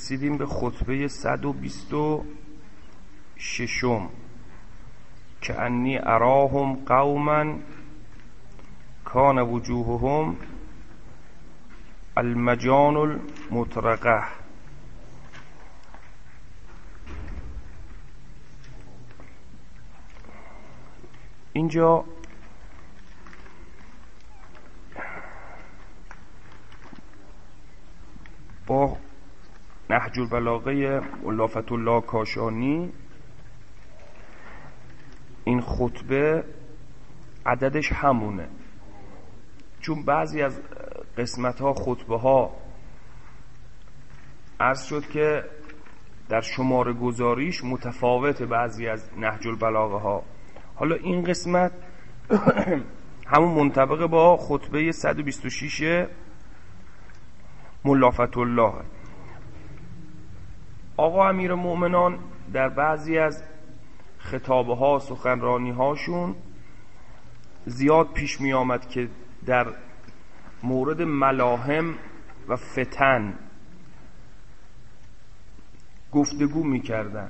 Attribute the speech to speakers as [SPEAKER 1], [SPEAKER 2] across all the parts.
[SPEAKER 1] رسیدیم به خطبه 126 که انی اراهم قوما کان وجوههم المجان المطرقه. اینجا با نهج البلاغه ملا فتح‌الله کاشانی این خطبه عددش همونه، چون بعضی از قسمت ها خطبه ها عرض شد که در شماره گذاریش متفاوت بعضی از نهج البلاغه ها. حالا این قسمت همون منطبق با خطبه 126 ملا فتح‌الله. آقا امیر مومنان در بعضی از خطابه ها سخنرانی هاشون زیاد پیش می آمد که در مورد ملاهم و فتن گفتگو می کردن،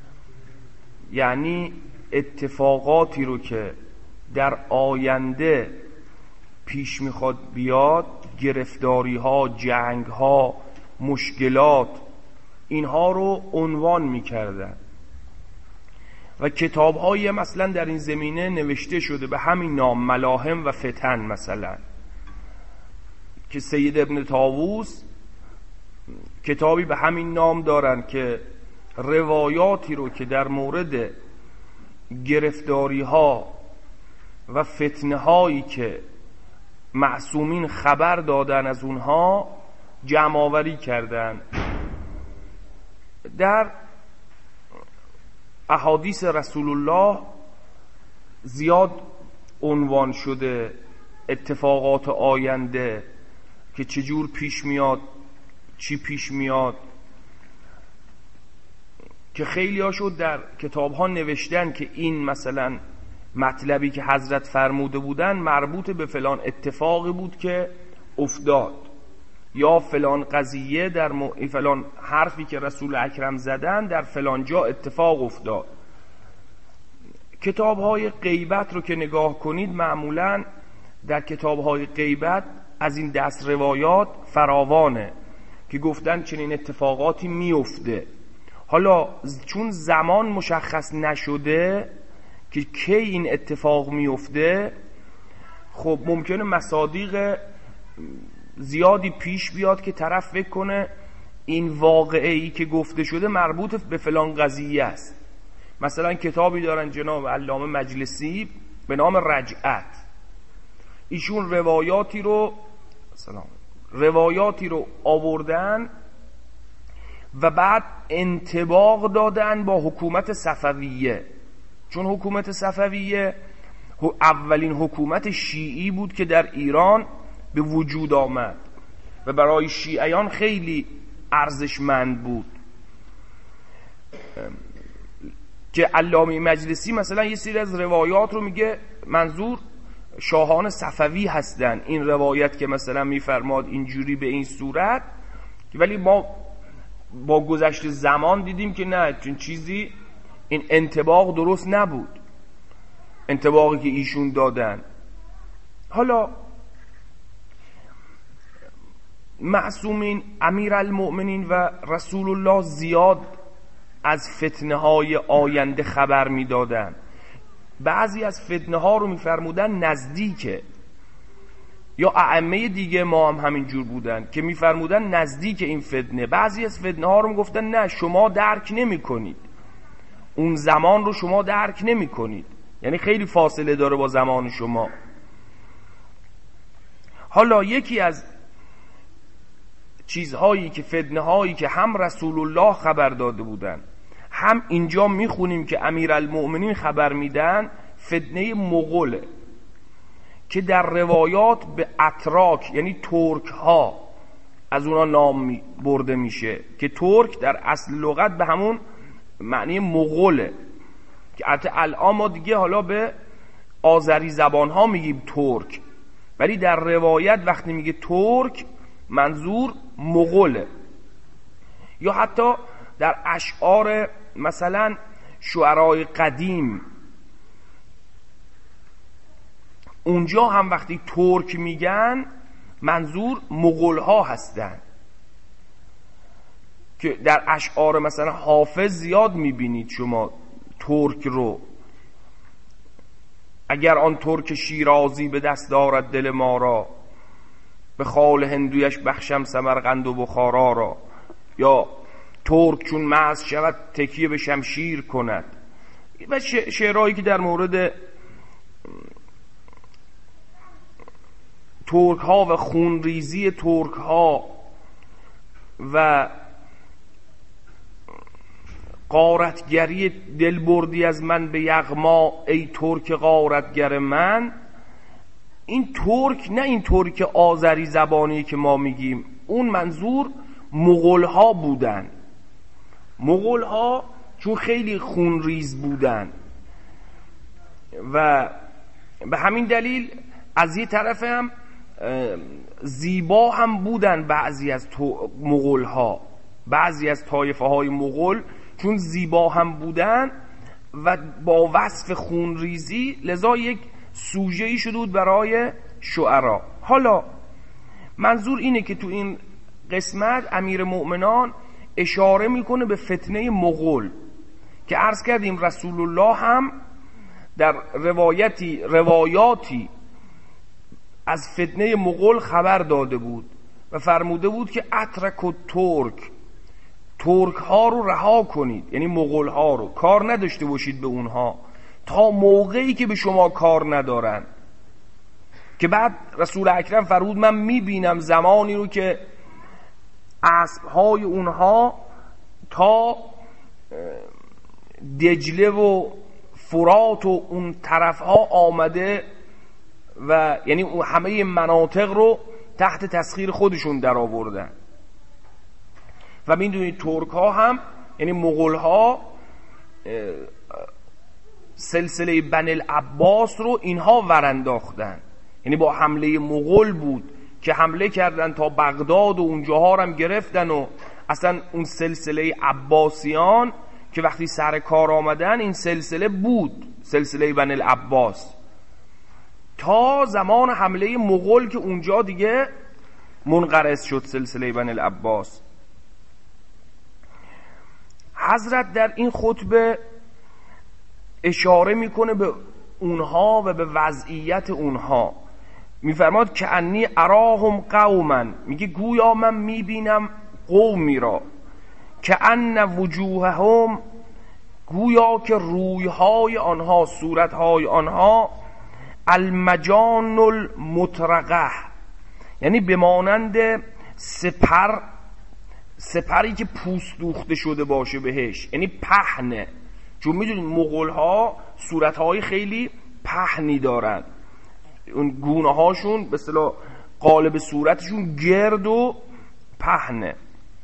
[SPEAKER 1] یعنی اتفاقاتی رو که در آینده پیش می خواد بیاد، گرفتاری ها، جنگ ها، مشکلات، اینها رو عنوان می کردن و کتاب های مثلا در این زمینه نوشته شده به همین نام، ملاهم و فتن، مثلا که سید ابن طاووس کتابی به همین نام دارن که روایاتی رو که در مورد گرفتاری ها و فتنه هایی که معصومین خبر دادن از اونها جمع آوری کردن. در احادیث رسول الله زیاد عنوان شده اتفاقات آینده که چجور پیش میاد، چی پیش میاد، که خیلی هاشو در کتاب ها نوشتن که این مثلا مطلبی که حضرت فرموده بودن مربوط به فلان اتفاقی بود که افتاد، یا فلان قضیه در فلان حرفی که رسول اکرم زدن در فلان جا اتفاق افتاد. کتاب‌های غیبت رو که نگاه کنید، معمولاً در کتاب‌های غیبت از این دست روایات فراوانه که گفتن چنین اتفاقاتی میفته. حالا چون زمان مشخص نشده که کی این اتفاق میفته، خب ممکنه مصادیق زیادی پیش بیاد که طرف فکر کنه این واقعه‌ای که گفته شده مربوط به فلان قضیه است. مثلا کتابی دارن جناب علامه مجلسی به نام رجعت، ایشون روایاتی رو آوردن و بعد انطباق دادن با حکومت صفویه، چون حکومت صفویه اولین حکومت شیعی بود که در ایران به وجود آمد و برای شیعیان خیلی ارزشمند بود. که علامه مجلسی مثلا یه سری از روایات رو میگه منظور شاهان صفوی هستن، این روایت که مثلا میفرماد اینجوری به این صورت، ولی ما با گذشت زمان دیدیم که نه، چون چیزی این انطباق درست نبود، انطباقی که ایشون دادن. حالا معصومین، امیرالمؤمنین و رسول الله زیاد از فتنه های آینده خبر می دادن. بعضی از فتنه ها رو می فرمودن نزدیکه، یا ائمه دیگه ما هم همین جور بودن که می فرمودن نزدیک این فتنه. بعضی از فتنه ها رو می گفتن نه، شما درک نمی کنید، اون زمان رو شما درک نمی کنید، یعنی خیلی فاصله داره با زمان شما. حالا یکی از چیزهایی که فتنه هایی که هم رسول الله خبر داده بودن، هم اینجا میخونیم که امیرالمؤمنین خبر میدن، فتنه مغوله که در روایات به اتراک یعنی ترک ها از اونا نام برده میشه، که ترک در اصل لغت به همون معنی مغوله، که الان ما دیگه حالا به آذری زبان ها میگیم ترک، ولی در روایت وقتی میگه ترک منظور مغوله. یا حتی در اشعار مثلا شعرای قدیم، اونجا هم وقتی ترک میگن منظور مغول ها هستن، که در اشعار مثلا حافظ زیاد میبینید شما ترک رو. اگر آن ترک شیرازی به دست دارد دل ما را، به خال هندویش بخشم سمرقند و بخارا را. یا ترک چون مست شود تکیه به شمشیر کند. و شعرهایی که در مورد ترک ها و خونریزی ترک ها و غارتگری دل بردی از من به یغما ای ترک غارتگر من. این ترک نه این ترک آذری زبانی که ما میگیم، اون منظور مغول ها بودن. مغول ها چون خیلی خونریز بودن و به همین دلیل از یه طرف هم زیبا هم بودن بعضی از مغول ها، بعضی از طایفه های مغول چون زیبا هم بودن و با وصف خونریزی، لذا یک سوژه‌ای شده بود برای شعرا. حالا منظور اینه که تو این قسمت امیر مؤمنان اشاره میکنه به فتنه مغول که عرض کردیم رسول الله هم در روایاتی از فتنه مغول خبر داده بود و فرموده بود که اترک و ترک ها رو رها کنید، یعنی مغول ها رو، کار نداشته باشید به اونها تا موقعی که به شما کار ندارن. که بعد رسول اکرم فرمود من میبینم زمانی رو که اسب های اونها تا دجله و فرات و اون طرف ها آمده و یعنی همه مناطق رو تحت تسخیر خودشون در آوردن. و میدونید ترک ها هم یعنی مغول ها سلسله بنی العباس رو اینها ورانداختن، یعنی با حمله مغول بود که حمله کردن تا بغداد و اونجاها هم گرفتن و اصلا اون سلسله عباسیان که وقتی سر کار آمدن این سلسله بود، سلسله بنی العباس، تا زمان حمله مغول که اونجا دیگه منقرض شد سلسله بنی العباس. حضرت در این خطبه اشاره میکنه به اونها و به وضعیت اونها. میفرماد که انی اراهم قوما، میگه گویا من میبینم قومی را که ان وجوههم، گویا که رویهای آنها، صورتهای آنها المجان المطرقه، یعنی بمانند سپری که پوست دوخته شده باشه بهش، یعنی پهنه. چون میدونید مغول ها صورتهای خیلی پهنی دارن، اون گونه هاشون به اصطلاح قالب صورتشون گرد و پهنه.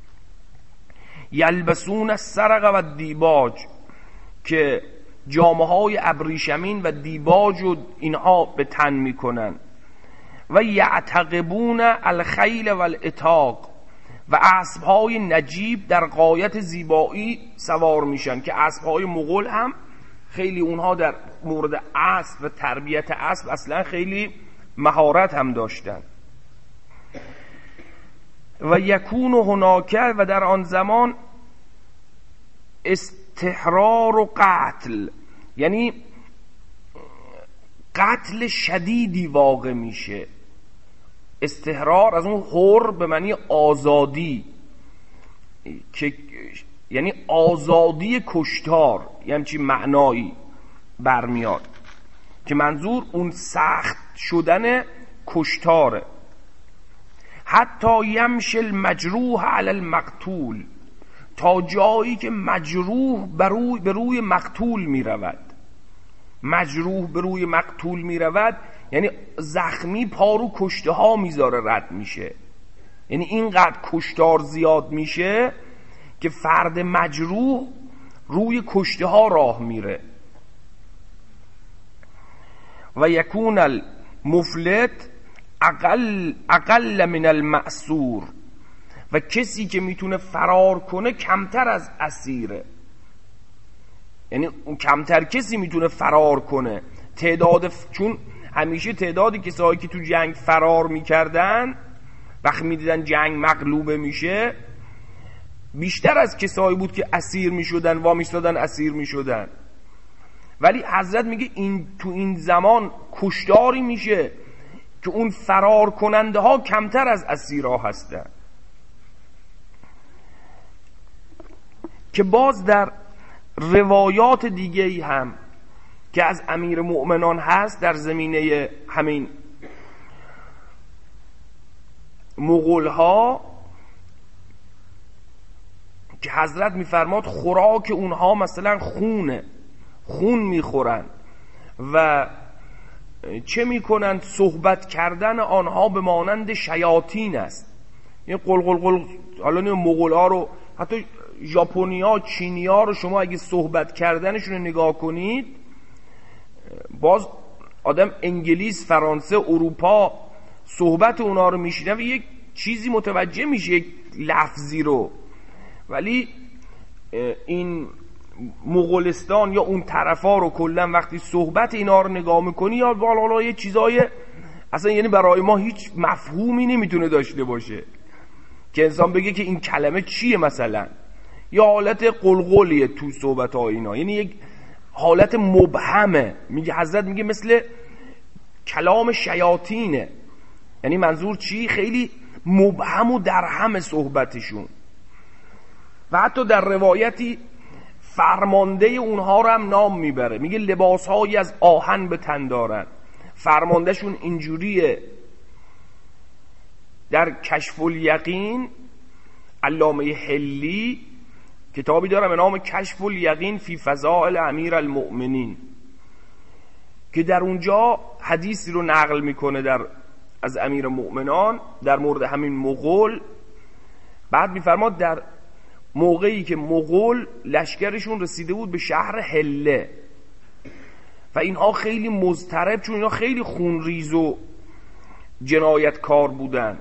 [SPEAKER 1] یلبسون السرق و دیباج، که جامه های ابریشمین و دیباج و اینها به تن میکنن. و یعتقبون الخیل و الاتاق، و اسبهای نجیب در غایت زیبایی سوار میشن، که اسبهای مغول هم خیلی اونها در مورد اسب و تربیت اسب اصلا خیلی مهارت هم داشتن. و یکون هناک، و در آن زمان استحرار و قتل، یعنی قتل شدیدی واقع میشه. استحرار از اون حر به معنی آزادی، که یعنی آزادی کشتار، یعنی همچین معنایی برمیاد که منظور اون سخت شدن کشتاره. حتی یمشی المجروح علی المقتول، تا جایی که مجروح به روی مقتول می رود. مجروح به روی مقتول می رود یعنی زخمی پارو کشته ها میذاره رد میشه، یعنی اینقدر کشتار زیاد میشه که فرد مجروح روی کشته ها راه میره. و یکون المفلت اقل من المأسور، و کسی که میتونه فرار کنه کمتر از اسیره. یعنی اون کمتر کسی میتونه فرار کنه. چون همیشه تعدادی کسایی که تو جنگ فرار میکردن وقتی میدیدن جنگ مغلوبه میشه بیشتر از کسایی بود که اسیر میشدن، وامیستادن اسیر میشدن. ولی حضرت میگه تو این زمان کشتاری میشه که اون فرار کننده ها کمتر از اسیرها هستن. که باز در روایات دیگه‌ای هم که از امیر مؤمنان هست در زمینه همین مغول ها که حضرت میفرماد خوراک اونها مثلا خون میخورن و چه میکنن؟ صحبت کردن آنها به مانند شیاطین است. این قل حالا مغول ها رو، حتی ژاپنیا، چینیا رو شما اگه صحبت کردنشون رو نگاه کنید، باز آدم انگلیس، فرانسه، اروپا صحبت اونا رو میشینه و یک چیزی متوجه میشه، یک لفظی رو. ولی این مغولستان یا اون طرفا رو کلا وقتی صحبت اینا رو نگاه میکنی یا بالا یه چیزای اصلا یعنی برای ما هیچ مفهومی نمیتونه داشته باشه که انسان بگه که این کلمه چیه مثلا، یا حالت قلقلیه تو صحبت ها اینا، یعنی یک حالت مبهمه. میگه حضرت میگه مثل کلام شیاطینه. یعنی منظور چی؟ خیلی مبهم و درهم صحبتشون. و حتی در روایتی فرمانده اونها رو هم نام میبره، میگه لباسهایی از آهن به تن دارن. فرماندهشون اینجوریه. در کشف الیقین علامه حلی کتابی داره به نام کشف الیقین فی فضائل امیر المؤمنین که در اونجا حدیثی رو نقل میکنه از امیر مؤمنان در مورد همین مغول. بعد میفرماد در موقعی که مغول لشکرشون رسیده بود به شهر حله و اینها خیلی مضطرب، چون اینها خیلی خونریز و جنایتکار بودن،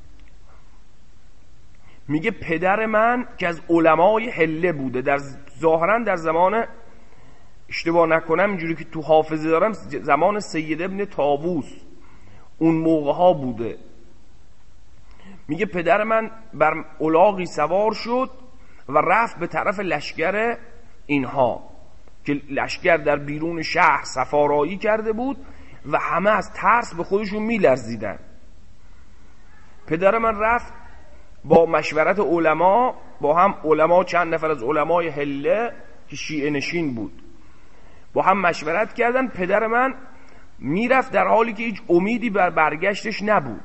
[SPEAKER 1] میگه پدر من که از علمای حله بوده، ظاهرا در زمان، اشتباه نکنم اینجوری که تو حافظه دارم، زمان سید ابن طاووس اون موقع ها بوده. میگه پدر من بر الاغی سوار شد و رفت به طرف لشکر اینها که لشکر در بیرون شهر سفارایی کرده بود و همه از ترس به خودشون میلرزیدن. پدر من رفت با مشورت علما، با هم علما، چند نفر از علمای حله که شیعه نشین بود، با هم مشورت کردن. پدر من میرفت در حالی که هیچ امیدی بر برگشتش نبود،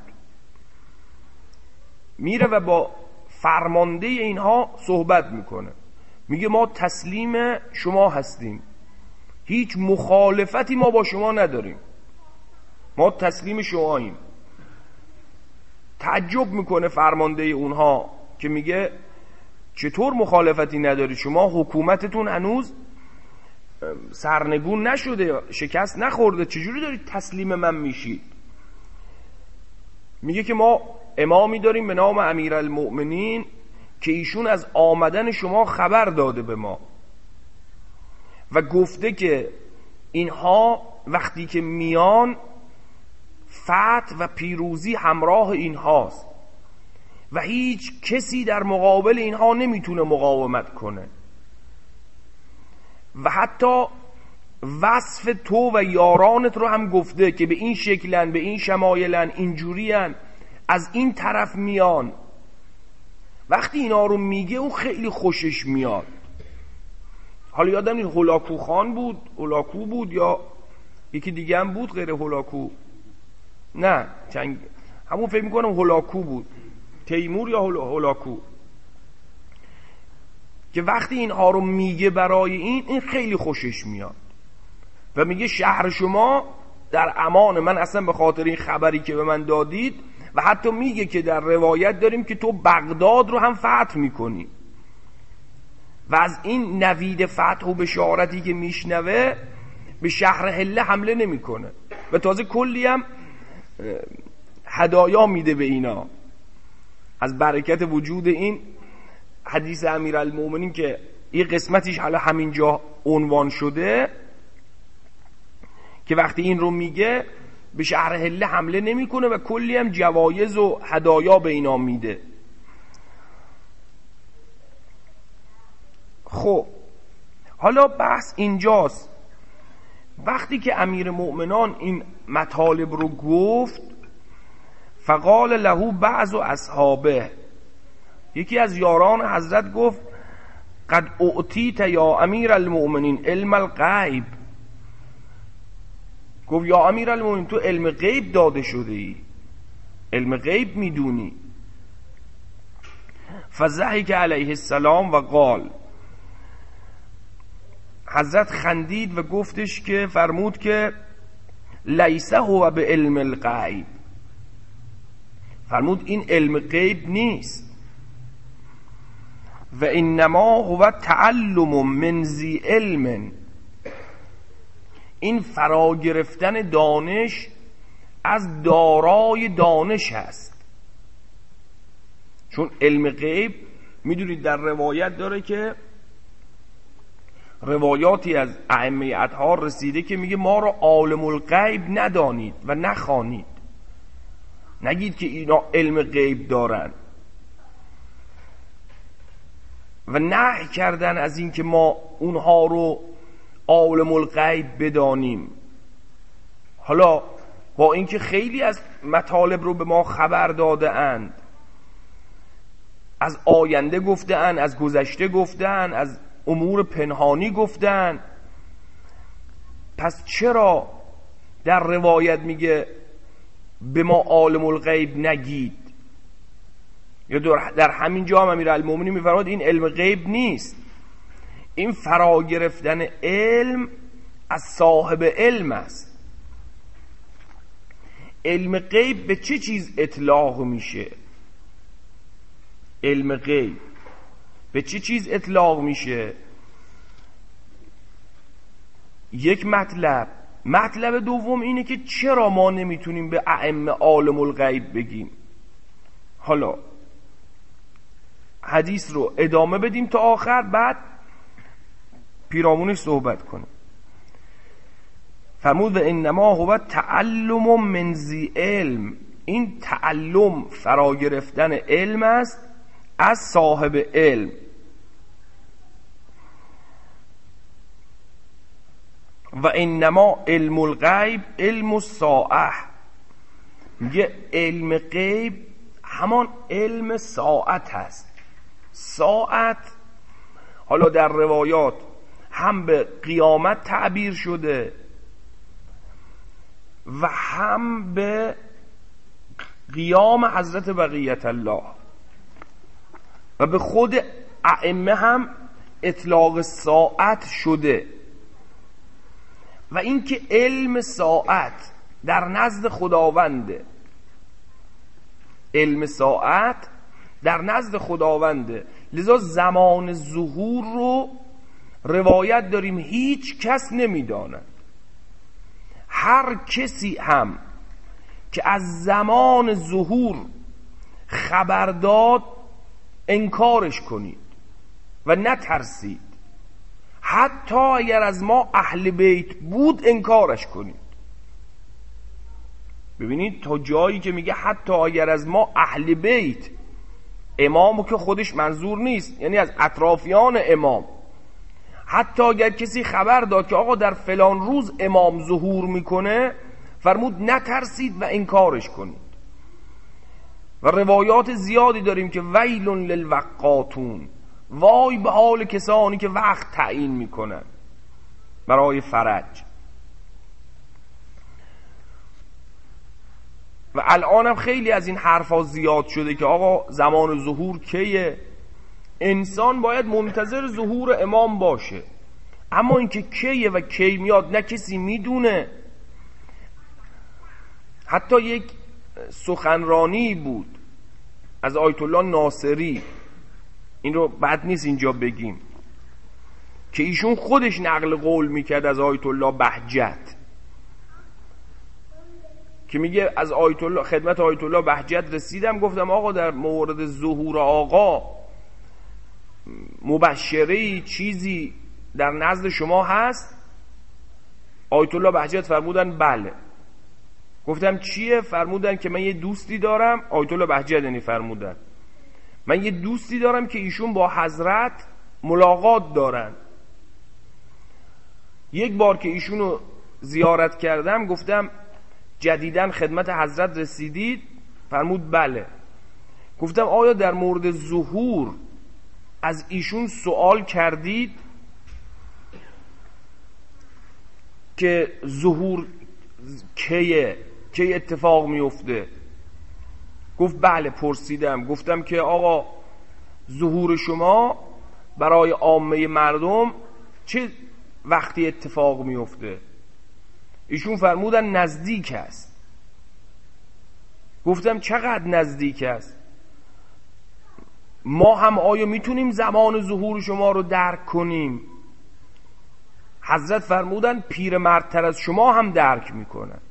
[SPEAKER 1] میره و با فرمانده اینها صحبت میکنه، میگه ما تسلیم شما هستیم، هیچ مخالفتی ما با شما نداریم، ما تسلیم شماییم. تعجب میکنه فرمانده اونها که میگه چطور مخالفتی نداری؟ شما حکومتتون هنوز سرنگون نشده، شکست نخورده، چجوری دارید تسلیم من میشید؟ میگه که ما امامی داریم به نام امیرالمؤمنین که ایشون از آمدن شما خبر داده به ما و گفته که اینها وقتی که میان فتح و پیروزی همراه اینهاست و هیچ کسی در مقابل اینها نمیتونه مقاومت کنه و حتی وصف تو و یارانت رو هم گفته که به این شکلن، به این شمایلن، اینجورین، از این طرف میان. وقتی اینا رو میگه او خیلی خوشش میاد. حالا یادم نیست هولاکو خان بود، هولاکو بود یا یکی دیگه هم بود غیر هولاکو، نه همون فکر میکنم هولاکو بود، تیمور یا هولاکو، که وقتی اینها رو میگه برای این خیلی خوشش میاد و میگه شهر شما در امان، من اصلا به خاطر این خبری که به من دادید. و حتی میگه که در روایت داریم که تو بغداد رو هم فتح میکنی و از این نوید فتح و بشارتی که میشنوه به شهر حله حمله نمیکنه و تازه کلی هم هدایا میده به اینا از برکت وجود این حدیث امیرالمومنین که یه قسمتیش حالا همینجا عنوان شده که وقتی این رو میگه به شهر حله حمله نمیکنه و کلی هم جوایز و هدایا به اینا میده. خب حالا بحث اینجاست، وقتی که امیر مؤمنان این مطالب رو گفت، فقال له بعض اصحابه، یکی از یاران حضرت گفت قد اعطیت یا امیر المؤمنین علم الغیب، گفت یا امیر المؤمنین تو علم غیب داده شده ای، علم غیب میدونی. فضحک علیه السلام و قال، حضرت خندید و گفتش که فرمود که لیس هو به علم الغیب، فرمود این علم غیب نیست، و انما هو تعلم من ذی علم، این فرا گرفتن دانش از دارای دانش هست. چون علم غیب میدونید در روایت داره که روایاتی از ائمه اطهار رسیده که میگه ما رو عالم الغیب ندانید و نخوانید، نگید که اینا علم غیب دارن، و نهی کردن از این که ما اونها رو عالم الغیب بدانیم. حالا با اینکه خیلی از مطالب رو به ما خبر داده اند، از آینده گفتن، از گذشته گفتن، از امور پنهانی گفتن، پس چرا در روایت میگه به ما عالم الغیب نگید؟ یا در همین جا هم امیرالمومنین میفرماد این علم غیب نیست، این فرا گرفتن علم از صاحب علم است. علم غیب به چه چیز اطلاق میشه؟ علم غیب به چه چیز اطلاق میشه؟ یک مطلب دوم اینه که چرا ما نمیتونیم به ائمه عالم الغیب بگیم. حالا حدیث رو ادامه بدیم تا آخر، بعد پیرامونش صحبت کنیم. فرمود و انما هو تعلم من ذی علم، این تعلم فرا گرفتن علم است از صاحب علم. و انما علم الغیب علم الساعه، میگه علم غیب همان علم ساعت هست. ساعت حالا در روایات هم به قیامت تعبیر شده و هم به قیام حضرت بقیت الله، و به خود ائمه هم اطلاق ساعت شده. و اینکه علم ساعت در نزد خداونده، علم ساعت در نزد خداونده، لذا زمان ظهور رو روایت داریم هیچ کس نمیداند. هر کسی هم که از زمان ظهور خبر داد انکارش کنید و نترسید، حتی اگر از ما اهل بیت بود انکارش کنید. ببینید تا جایی که میگه حتی اگر از ما اهل بیت، امامو که خودش منظور نیست، یعنی از اطرافیان امام، حتی اگر کسی خبر داد که آقا در فلان روز امام ظهور میکنه، فرمود نترسید و انکارش کنید. و روایات زیادی داریم که ویل للوقاتون، وای به حال کسانی که وقت تعیین میکنن برای فرج. و الان هم خیلی از این حرفا زیاد شده که آقا زمان ظهور کیه؟ انسان باید منتظر ظهور امام باشه، اما اینکه کیه و کی میاد نه کسی میدونه. حتی یک سخنرانی بود از آیت الله ناصری، این رو بد نیست اینجا بگیم، که ایشون خودش نقل قول میکرد از آیت الله بهجت که میگه از آیت الله خدمت آیت الله بهجت رسیدم، گفتم آقا در مورد ظهور آقا مبشری چیزی در نزد شما هست؟ آیت الله بهجت فرمودن بله. گفتم چیه؟ فرمودن که من یه دوستی دارم. آیت الله بهجت یعنی فرمودن من یه دوستی دارم که ایشون با حضرت ملاقات دارن. یک بار که ایشونو زیارت کردم گفتم جدیداً خدمت حضرت رسیدید؟ فرمود بله. گفتم آیا در مورد ظهور از ایشون سوال کردید که ظهور کی اتفاق میفته؟ گفت بله پرسیدم. گفتم که آقا ظهور شما برای عامه مردم چه وقتی اتفاق میفته؟ ایشون فرمودن نزدیک است. گفتم چقدر نزدیک است؟ ما هم آیا میتونیم زمان ظهور شما رو درک کنیم؟ حضرت فرمودن پیرمردتر از شما هم درک میکنن.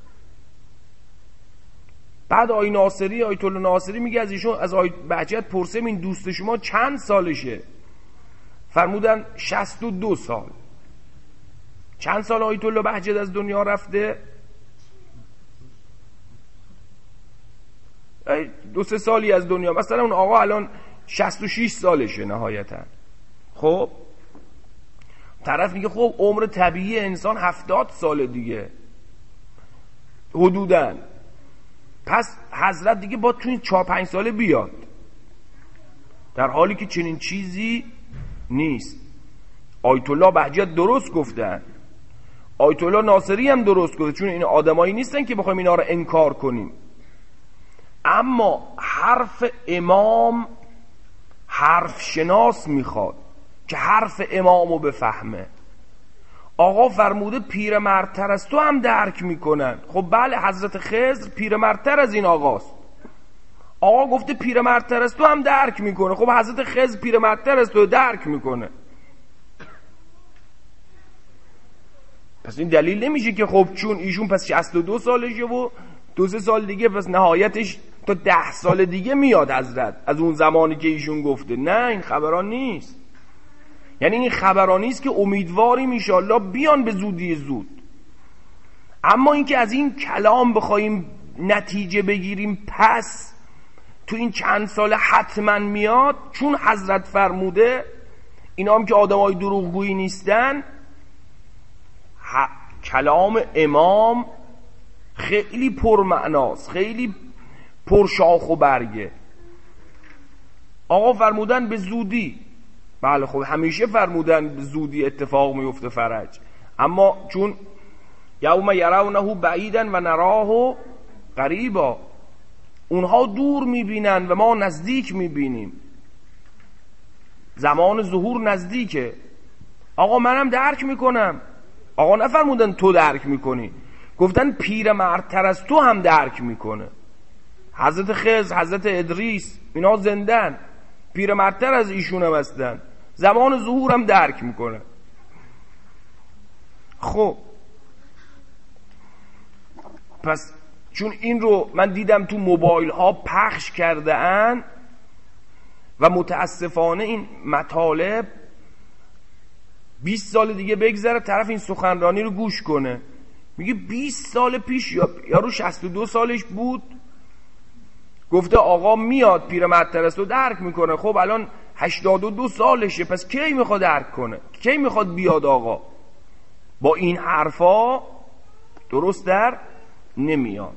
[SPEAKER 1] بعد آیت الله ناصری میگه از ایشون، از آیت بهجت پرسیم این دوست شما چند سالشه؟ فرمودن 62 سال. چند سال آیت الله بهجت از دنیا رفته؟ 2-3 سالی از دنیا. مثلا اون آقا الان 66 سالشه نهایتا. خب طرف میگه خب عمر طبیعی انسان 70 ساله دیگه حدوداً. پس حضرت دیگه با تو این 4-5 ساله بیاد، در حالی که چنین چیزی نیست. آیت الله بهجت درست گفتن، آیت الله ناصری هم درست گفته، چون این آدمایی نیستن که بخوایم اینا رو انکار کنیم. اما حرف امام حرف شناس میخواد که حرف امامو بفهمه. آقا فرموده پیرمردتر از تو هم درک میکنن. خب بله حضرت خضر پیرمردتر از این آقاست. آقا گفته پیرمردتر از تو هم درک میکنه. خب حضرت خضر پیرمردتر از تو درک میکنه. پس این دلیل نمیشه که خب چون ایشون پس 62 سالشه و 2-3 سال دیگه پس نهایتش تا 10 سال دیگه میاد حضرت از اون زمانی که ایشون گفته. نه این خبران نیست. یعنی این خبرانی است که امیدواریم ان شاءالله بیان به زودی زود. اما اینکه از این کلام بخوایم نتیجه بگیریم پس تو این چند سال حتما میاد چون حضرت فرموده، اینا هم که آدمای دروغگویی نیستن، کلام امام خیلی پرمعناست، خیلی پرشاخ و برگه. آقا فرمودن به زودی. بله خب همیشه فرمودن به زودی اتفاق میفته فرج، اما چون یوم یرونه بعیدا و نراه قریبا، اونها دور میبینن و ما نزدیک میبینیم. زمان ظهور نزدیکه. آقا منم درک میکنم. آقا نفرمودن تو درک میکنی، گفتن پیرمردتر از تو هم درک میکنه. حضرت خضر، حضرت ادریس، اینا زندن، پیرمردتر از ایشون هم هستن، زمان ظهور هم درک میکنه. خب پس چون این رو من دیدم تو موبایل ها پخش کرده ان و متاسفانه این مطالب 20 سال دیگه بگذره طرف این سخنرانی رو گوش کنه، میگه 20 سال پیش یارو 62 سالش بود گفته آقا میاد پیرمردتر است و درک میکنه. خب الان 82 سالشه، پس کی میخواد درک کنه؟ کی میخواد بیاد آقا؟ با این حرفا درست در نمیاد.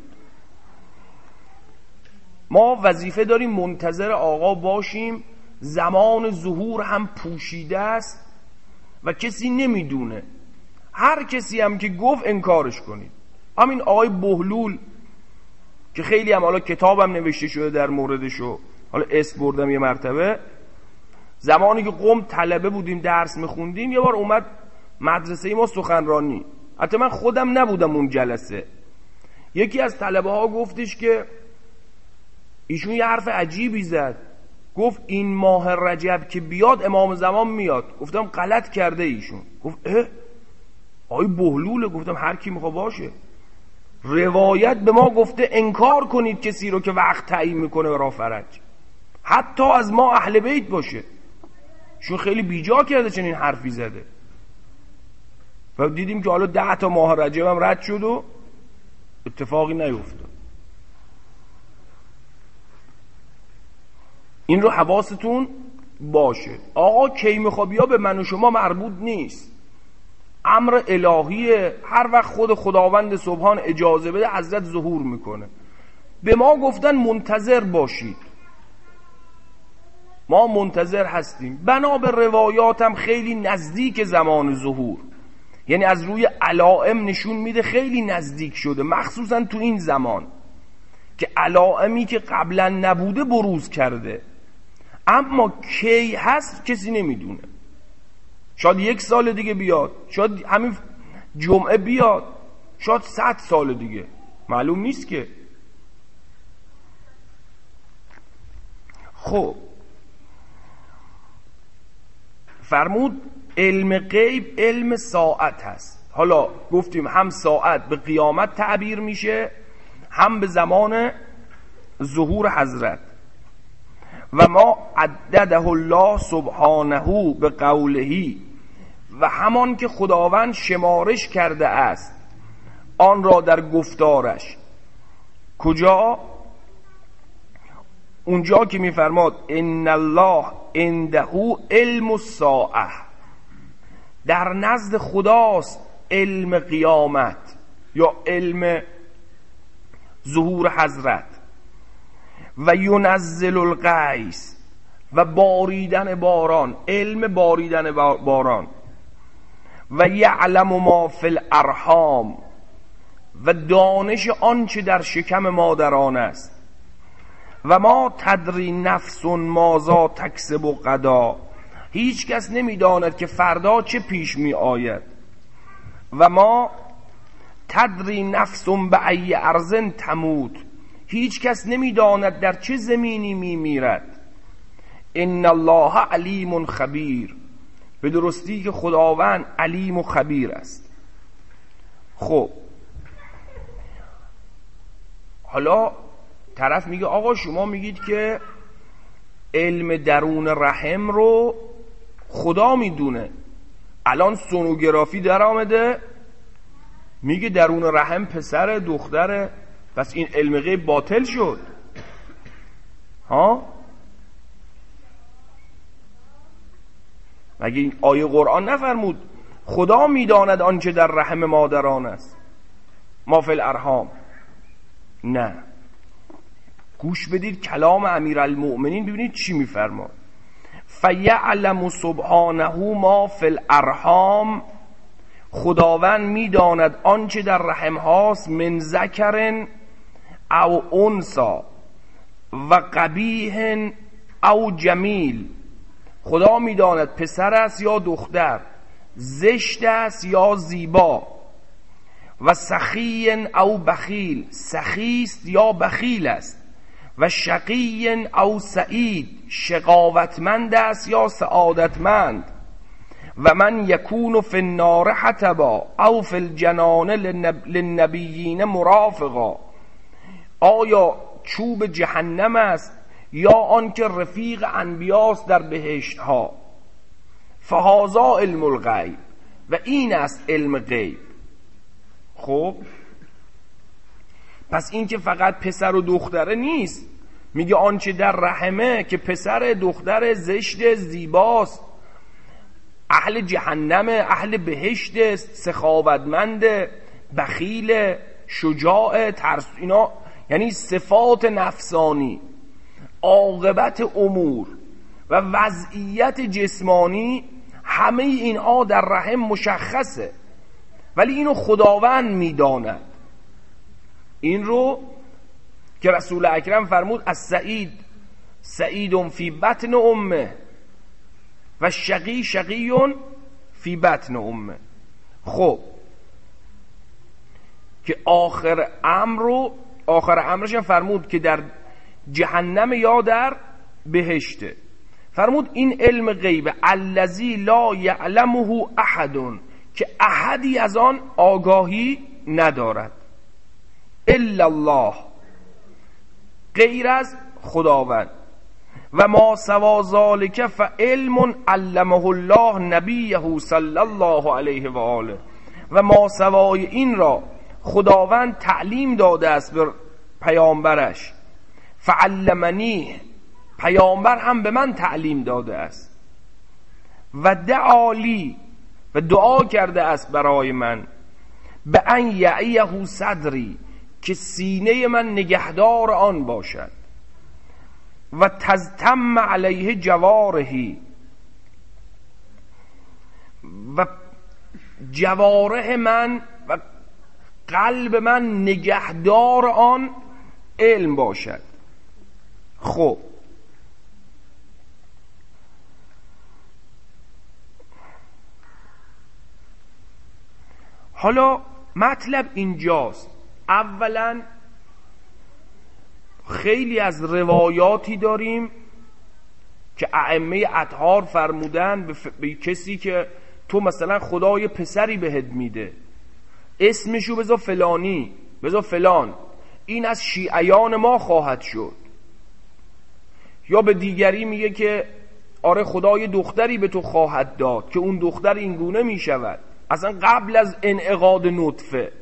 [SPEAKER 1] ما وظیفه داریم منتظر آقا باشیم. زمان ظهور هم پوشیده است و کسی نمیدونه. هر کسی هم که گفت انکارش کنید. همین آقای بهلول که خیلی هم حالا کتابم نوشته شده در موردشو، حالا اسم بردم یه مرتبه، زمانی که قم طلبه بودیم درس میخوندیم، یه بار اومد مدرسه ما سخنرانی، حتی من خودم نبودم اون جلسه. یکی از طلبه ها گفتش که ایشون یه حرف عجیبی زد، گفت این ماه رجب که بیاد امام زمان میاد. گفتم غلط کرده ایشون. گفت آقای بهلوله. گفتم هر کی میخواد باشه. روایت به ما گفته انکار کنید کسی رو که وقت تعیین میکنه برای فرج، حتی از ما اهل بیت باشه. شون خیلی بیجا کرده چنین حرفی زده و دیدیم که حالا 10 تا ماه رجب هم رد شد و اتفاقی نیفتاد. این رو حواستون باشه. آقا کیمخوابی ها به من و شما مربوط نیست، امر الهیه. هر وقت خود خداوند سبحان اجازه بده حضرت ظهور میکنه. به ما گفتن منتظر باشید، ما منتظر هستیم. بنا به روایاتم خیلی نزدیک زمان ظهور، یعنی از روی علائم نشون میده خیلی نزدیک شده، مخصوصا تو این زمان که علائمی که قبلا نبوده بروز کرده. اما کی هست کسی نمیدونه. شاید 1 سال دیگه بیاد، شاید همین جمعه بیاد، شاید 100 سال دیگه، معلوم نیست که. خب فرمود علم غیب علم ساعت هست. حالا گفتیم هم ساعت به قیامت تعبیر میشه، هم به زمان ظهور حضرت. و ما عدده الله سبحانه به قوله، و همان که خداوند شمارش کرده است آن را در گفتارش. کجا؟ اونجا که میفرماد ان الله عنده علم الساعه، در نزد خداست علم قیامت یا علم ظهور حضرت. و ینزل الغیث، و باریدن باران، علم باریدن باران. و یعلم ما فی الارحام، و دانش آنچه در شکم مادران است. و ما تدری نفس ماذا تکسب غدا، هیچ کس نمیداند که فردا چه پیش می آید. و ما تدری نفس بأی ارض تموت، هیچ کس نمیداند در چه زمینی می میرد. ان الله علیم خبیر، به درستی که خداوند علیم و خبیر است. خب حالا طرف میگه آقا شما میگید که علم درون رحم رو خدا میدونه، الان سونوگرافی در آمده میگه درون رحم پسر دختره، پس این علم غیب باطل شد ها؟ مگه این آیه قرآن نفرمود خدا میداند آنچه در رحم مادران است، ما فی الارحام؟ نه، گوش بدید کلام امیرالمؤمنین ببینید چی میفرماد. فیعلم سبحانه ما فی الارحام، خداوند میداند آنچه در رحم هاست، من ذکر او انثی و قبیح او جمیل، خدا میداند پسر است یا دختر، زشت است یا زیبا. و سخی او بخیل، سخی است یا بخیل است. و شقی او سعید، شقاوتمند است یا سعادتمند. و من یکون فی النار حطبا او فی الجنان للنبیین مرافقا، آیا چوب جهنم است یا آن که رفیق انبیاست در بهشت ها. فهذا علم الغیب، و این است علم غیب. خب پس این که فقط پسر و دختره نیست، میگه آنچه در رحمه که پسر دختر زشت زیباست، اهل جهنم، اهل بهشت، سخاوتمند، بخیل، شجاع، ترس، اینا یعنی صفات نفسانی، عاقبت امور و وضعیت جسمانی، همه اینها در رحم مشخصه، ولی اینو خداوند میداند. این رو که رسول اکرم فرمود از سعید فی بطن امه و شقی فی بطن امه. خب که آخر امرش فرمود که در جهنم یا در بهشته. فرمود این علم غیب الذی لا یعلمه احد، که احدی از آن آگاهی ندارد. الا الله، غیر از خداوند. و ما سوا ذالک فعلم علمه الله نبیه صلی الله علیه و آله، و ما سوای این را خداوند تعلیم داده است به پیامبرش. فعلمنی، پیامبر هم به من تعلیم داده است. و دعالی، و دعا کرده است برای من، به ان یعیه صدری، که سینه من نگهدار آن باشد. و تزتم علیه جوارحی، و جوارح من و قلب من نگهدار آن علم باشد. خب حالا مطلب اینجاست. اولا خیلی از روایاتی داریم که ائمه اطهار فرمودن به کسی که تو مثلا خدا یه پسری بهت میده، اسمشو بذار فلانی، بذار فلان، این از شیعیان ما خواهد شد. یا به دیگری میگه که آره خدا یه دختری به تو خواهد داد که اون دختر اینگونه میشود، اصلا قبل از انعقاد نطفه.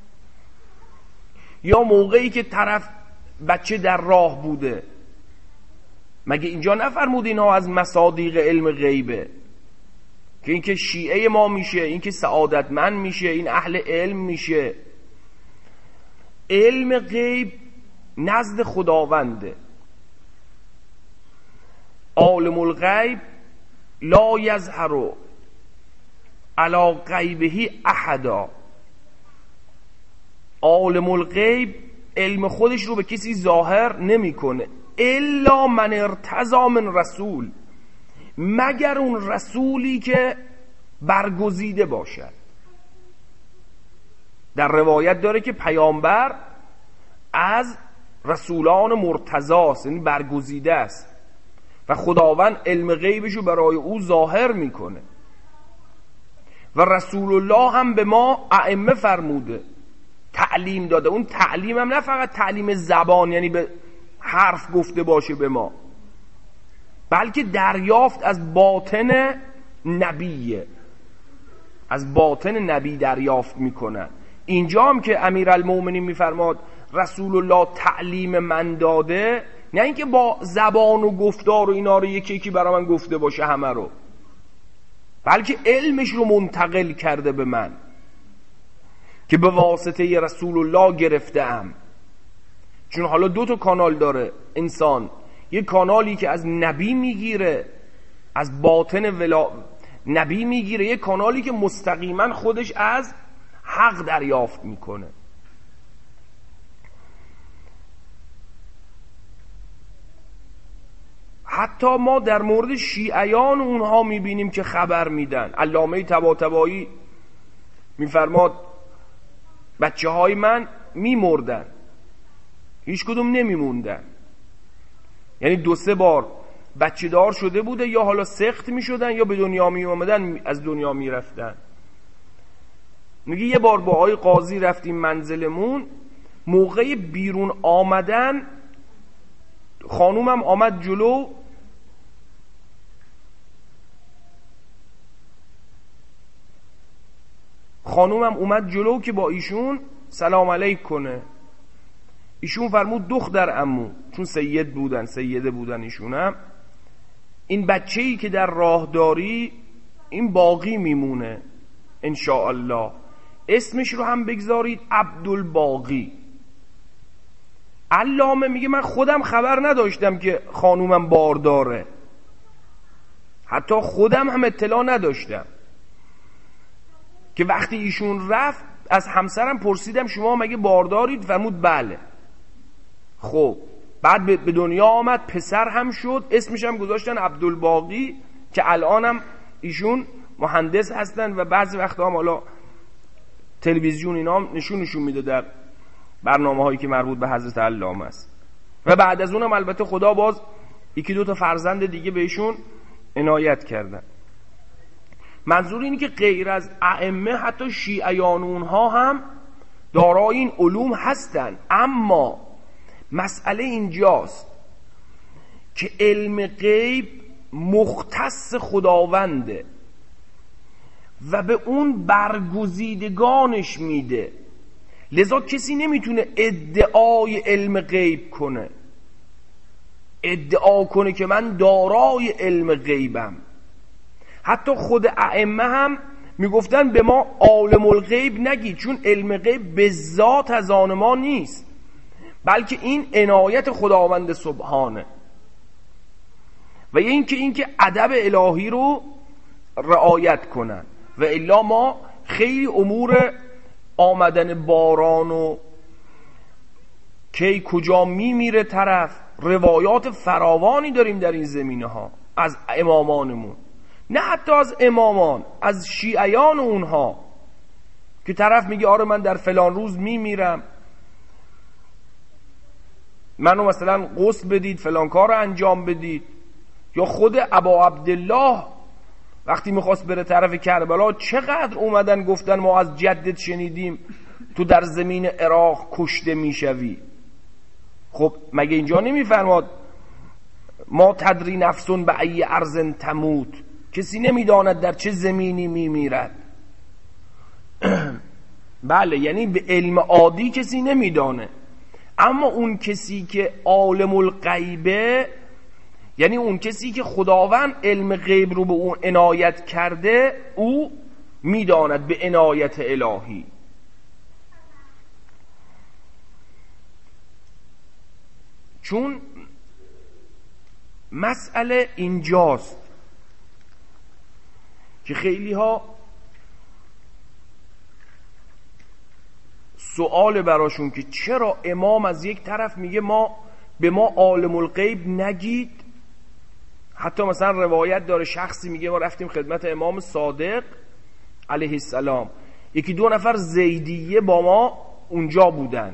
[SPEAKER 1] یا موقعی که طرف بچه در راه بوده. مگه اینجا نفرمود اینا از مصادیق علم غیبه که این که شیعه ما میشه، این که سعادتمند میشه، این اهل علم میشه؟ علم غیب نزد خداونده. عالم الغیب لا یظهر علی غیبه احدا. عالم الغیب علم خودش رو به کسی ظاهر نمیکنه الا من ارتضی من رسول، مگر اون رسولی که برگزیده باشد. در روایت داره که پیامبر از رسولان مرتضاست، یعنی برگزیده است و خداوند علم غیبشو برای او ظاهر میکنه. و رسول الله هم به ما ائمه فرموده، تعلیم داده. اون تعلیم هم نه فقط تعلیم زبان، یعنی به حرف گفته باشه به ما، بلکه دریافت از باطن نبیه، از باطن نبی دریافت میکنن. اینجا هم که امیرالمومنین میفرماد رسول الله تعلیم من داده، نه اینکه با زبان و گفتار و اینا رو یکی یکی برای من گفته باشه همه رو، بلکه علمش رو منتقل کرده به من که به واسطه رسول الله گرفتم. چون حالا 2 کانال داره انسان، یک کانالی که از نبی میگیره، از باطن نبی میگیره، یک کانالی که مستقیما خودش از حق دریافت میکنه. حتی ما در مورد شیعیان اونها میبینیم که خبر میدن. علامه طباطبایی میفرماد بچه های من میمردن، هیچ کدوم نمیموندن. یعنی 2-3 بار بچه دار شده بوده، یا حالا سخت میشدن یا به دنیا می آمدن، از دنیا میرفتن. میگه یه بار با آقای قاضی رفتیم منزلمون، موقع بیرون آمدن خانومم آمد جلو، خانومم اومد جلو که با ایشون سلام علیک کنه. ایشون فرمود دختر عمو، چون سیده بودن ایشونم، این بچه‌ای که در راهداری این باقی میمونه انشاءالله، اسمش رو هم بگذارید عبدالباقی. علامه میگه من خودم خبر نداشتم که خانومم بارداره، حتی خودم هم اطلاع نداشتم که وقتی ایشون رفت از همسرم پرسیدم شما مگه باردارید؟ فرمود بله. خب بعد به دنیا آمد، پسر هم شد، اسمش هم گذاشتن عبدالباقی که الانم ایشون مهندس هستن و بعضی وقتا هم حالا تلویزیون اینا هم نشون میده در برنامه هایی که مربوط به حضرت علامه است. و بعد از اونم البته خدا باز 1-2 فرزند دیگه بهشون عنایت کردن. منظور اینه که غیر از ائمه حتی شیعیان اونها هم دارای این علوم هستن، اما مسئله اینجاست که علم غیب مختص خداونده و به اون برگزیدگانش میده، لذا کسی نمیتونه ادعای علم غیب کنه، ادعا کنه که من دارای علم غیبم. حتی خود ائمه هم میگفتن به ما عالم الغیب نگید، چون علم غیب به ذات از آن ما نیست، بلکه این عنایت خداوند سبحانه. و اینکه ادب الهی رو رعایت کنن، و الا ما خیلی امور آمدن باران و کی کجا میمیره طرف، روایات فراوانی داریم در این زمینه ها از امامانمون، نه حتی از امامان، از شیعیان اونها، که طرف میگه آره من در فلان روز میمیرم، منو مثلا غسل بدید، فلان کار رو انجام بدید. یا خود ابا عبدالله وقتی میخواست بره طرف کربلا چقدر اومدن گفتن ما از جدت شنیدیم تو در زمین عراق کشته میشوی. خب مگه اینجا نمیفرماد ما تدری نفسون به ای ارض تموت، کسی نمیداند در چه زمینی میمیرد. بله، یعنی به علم عادی کسی نمیدانه، اما اون کسی که عالم الغیبه، یعنی اون کسی که خداوند علم غیب رو به اون عنایت کرده، او میداند به عنایت الهی. چون مسئله اینجاست که خیلی ها سوال براشون که چرا امام از یک طرف میگه به ما عالم الغیب نگید. حتی مثلا روایت داره شخصی میگه ما رفتیم خدمت امام صادق علیه السلام، یکی دو نفر زیدیه با ما اونجا بودن،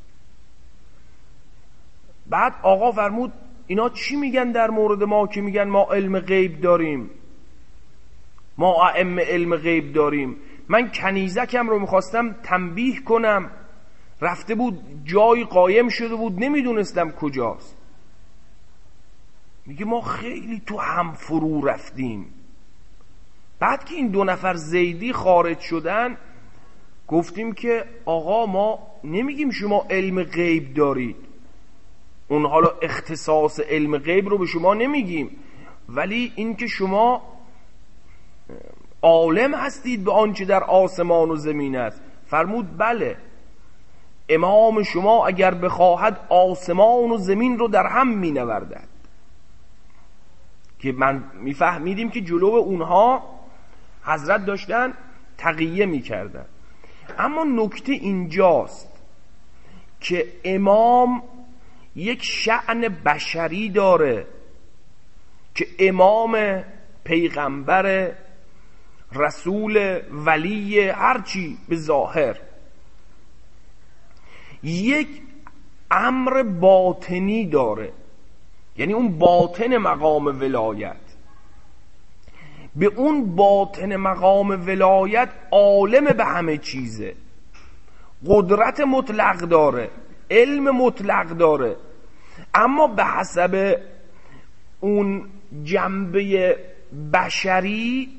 [SPEAKER 1] بعد آقا فرمود اینا چی میگن در مورد ما که میگن ما علم غیب داریم، ما ائمه علم غیب داریم. من کنیزکم رو میخواستم تنبیه کنم، رفته بود جایی قایم شده بود نمیدونستم کجاست. میگه ما خیلی تو هم فرو رفتیم. بعد که این دو نفر زیدی خارج شدن گفتیم که آقا ما نمیگیم شما علم غیب دارید، اون حالا اختصاص علم غیب رو به شما نمیگیم، ولی این که شما عالم هستید به آنچه در آسمان و زمین است. فرمود بله، امام شما اگر بخواهد آسمان و زمین رو در هم می نوردد. که من میفهمیدیم که جلو اونها حضرت داشتن تقیه می کردن. اما نکته اینجاست که امام یک شأن بشری داره که امام، پیغمبر، رسول، ولی، هرچی به ظاهر، یک امر باطنی داره، یعنی اون باطن مقام ولایت. به اون باطن مقام ولایت عالم به همه چیزه، قدرت مطلق داره، علم مطلق داره، اما به حسب اون جنبه بشری،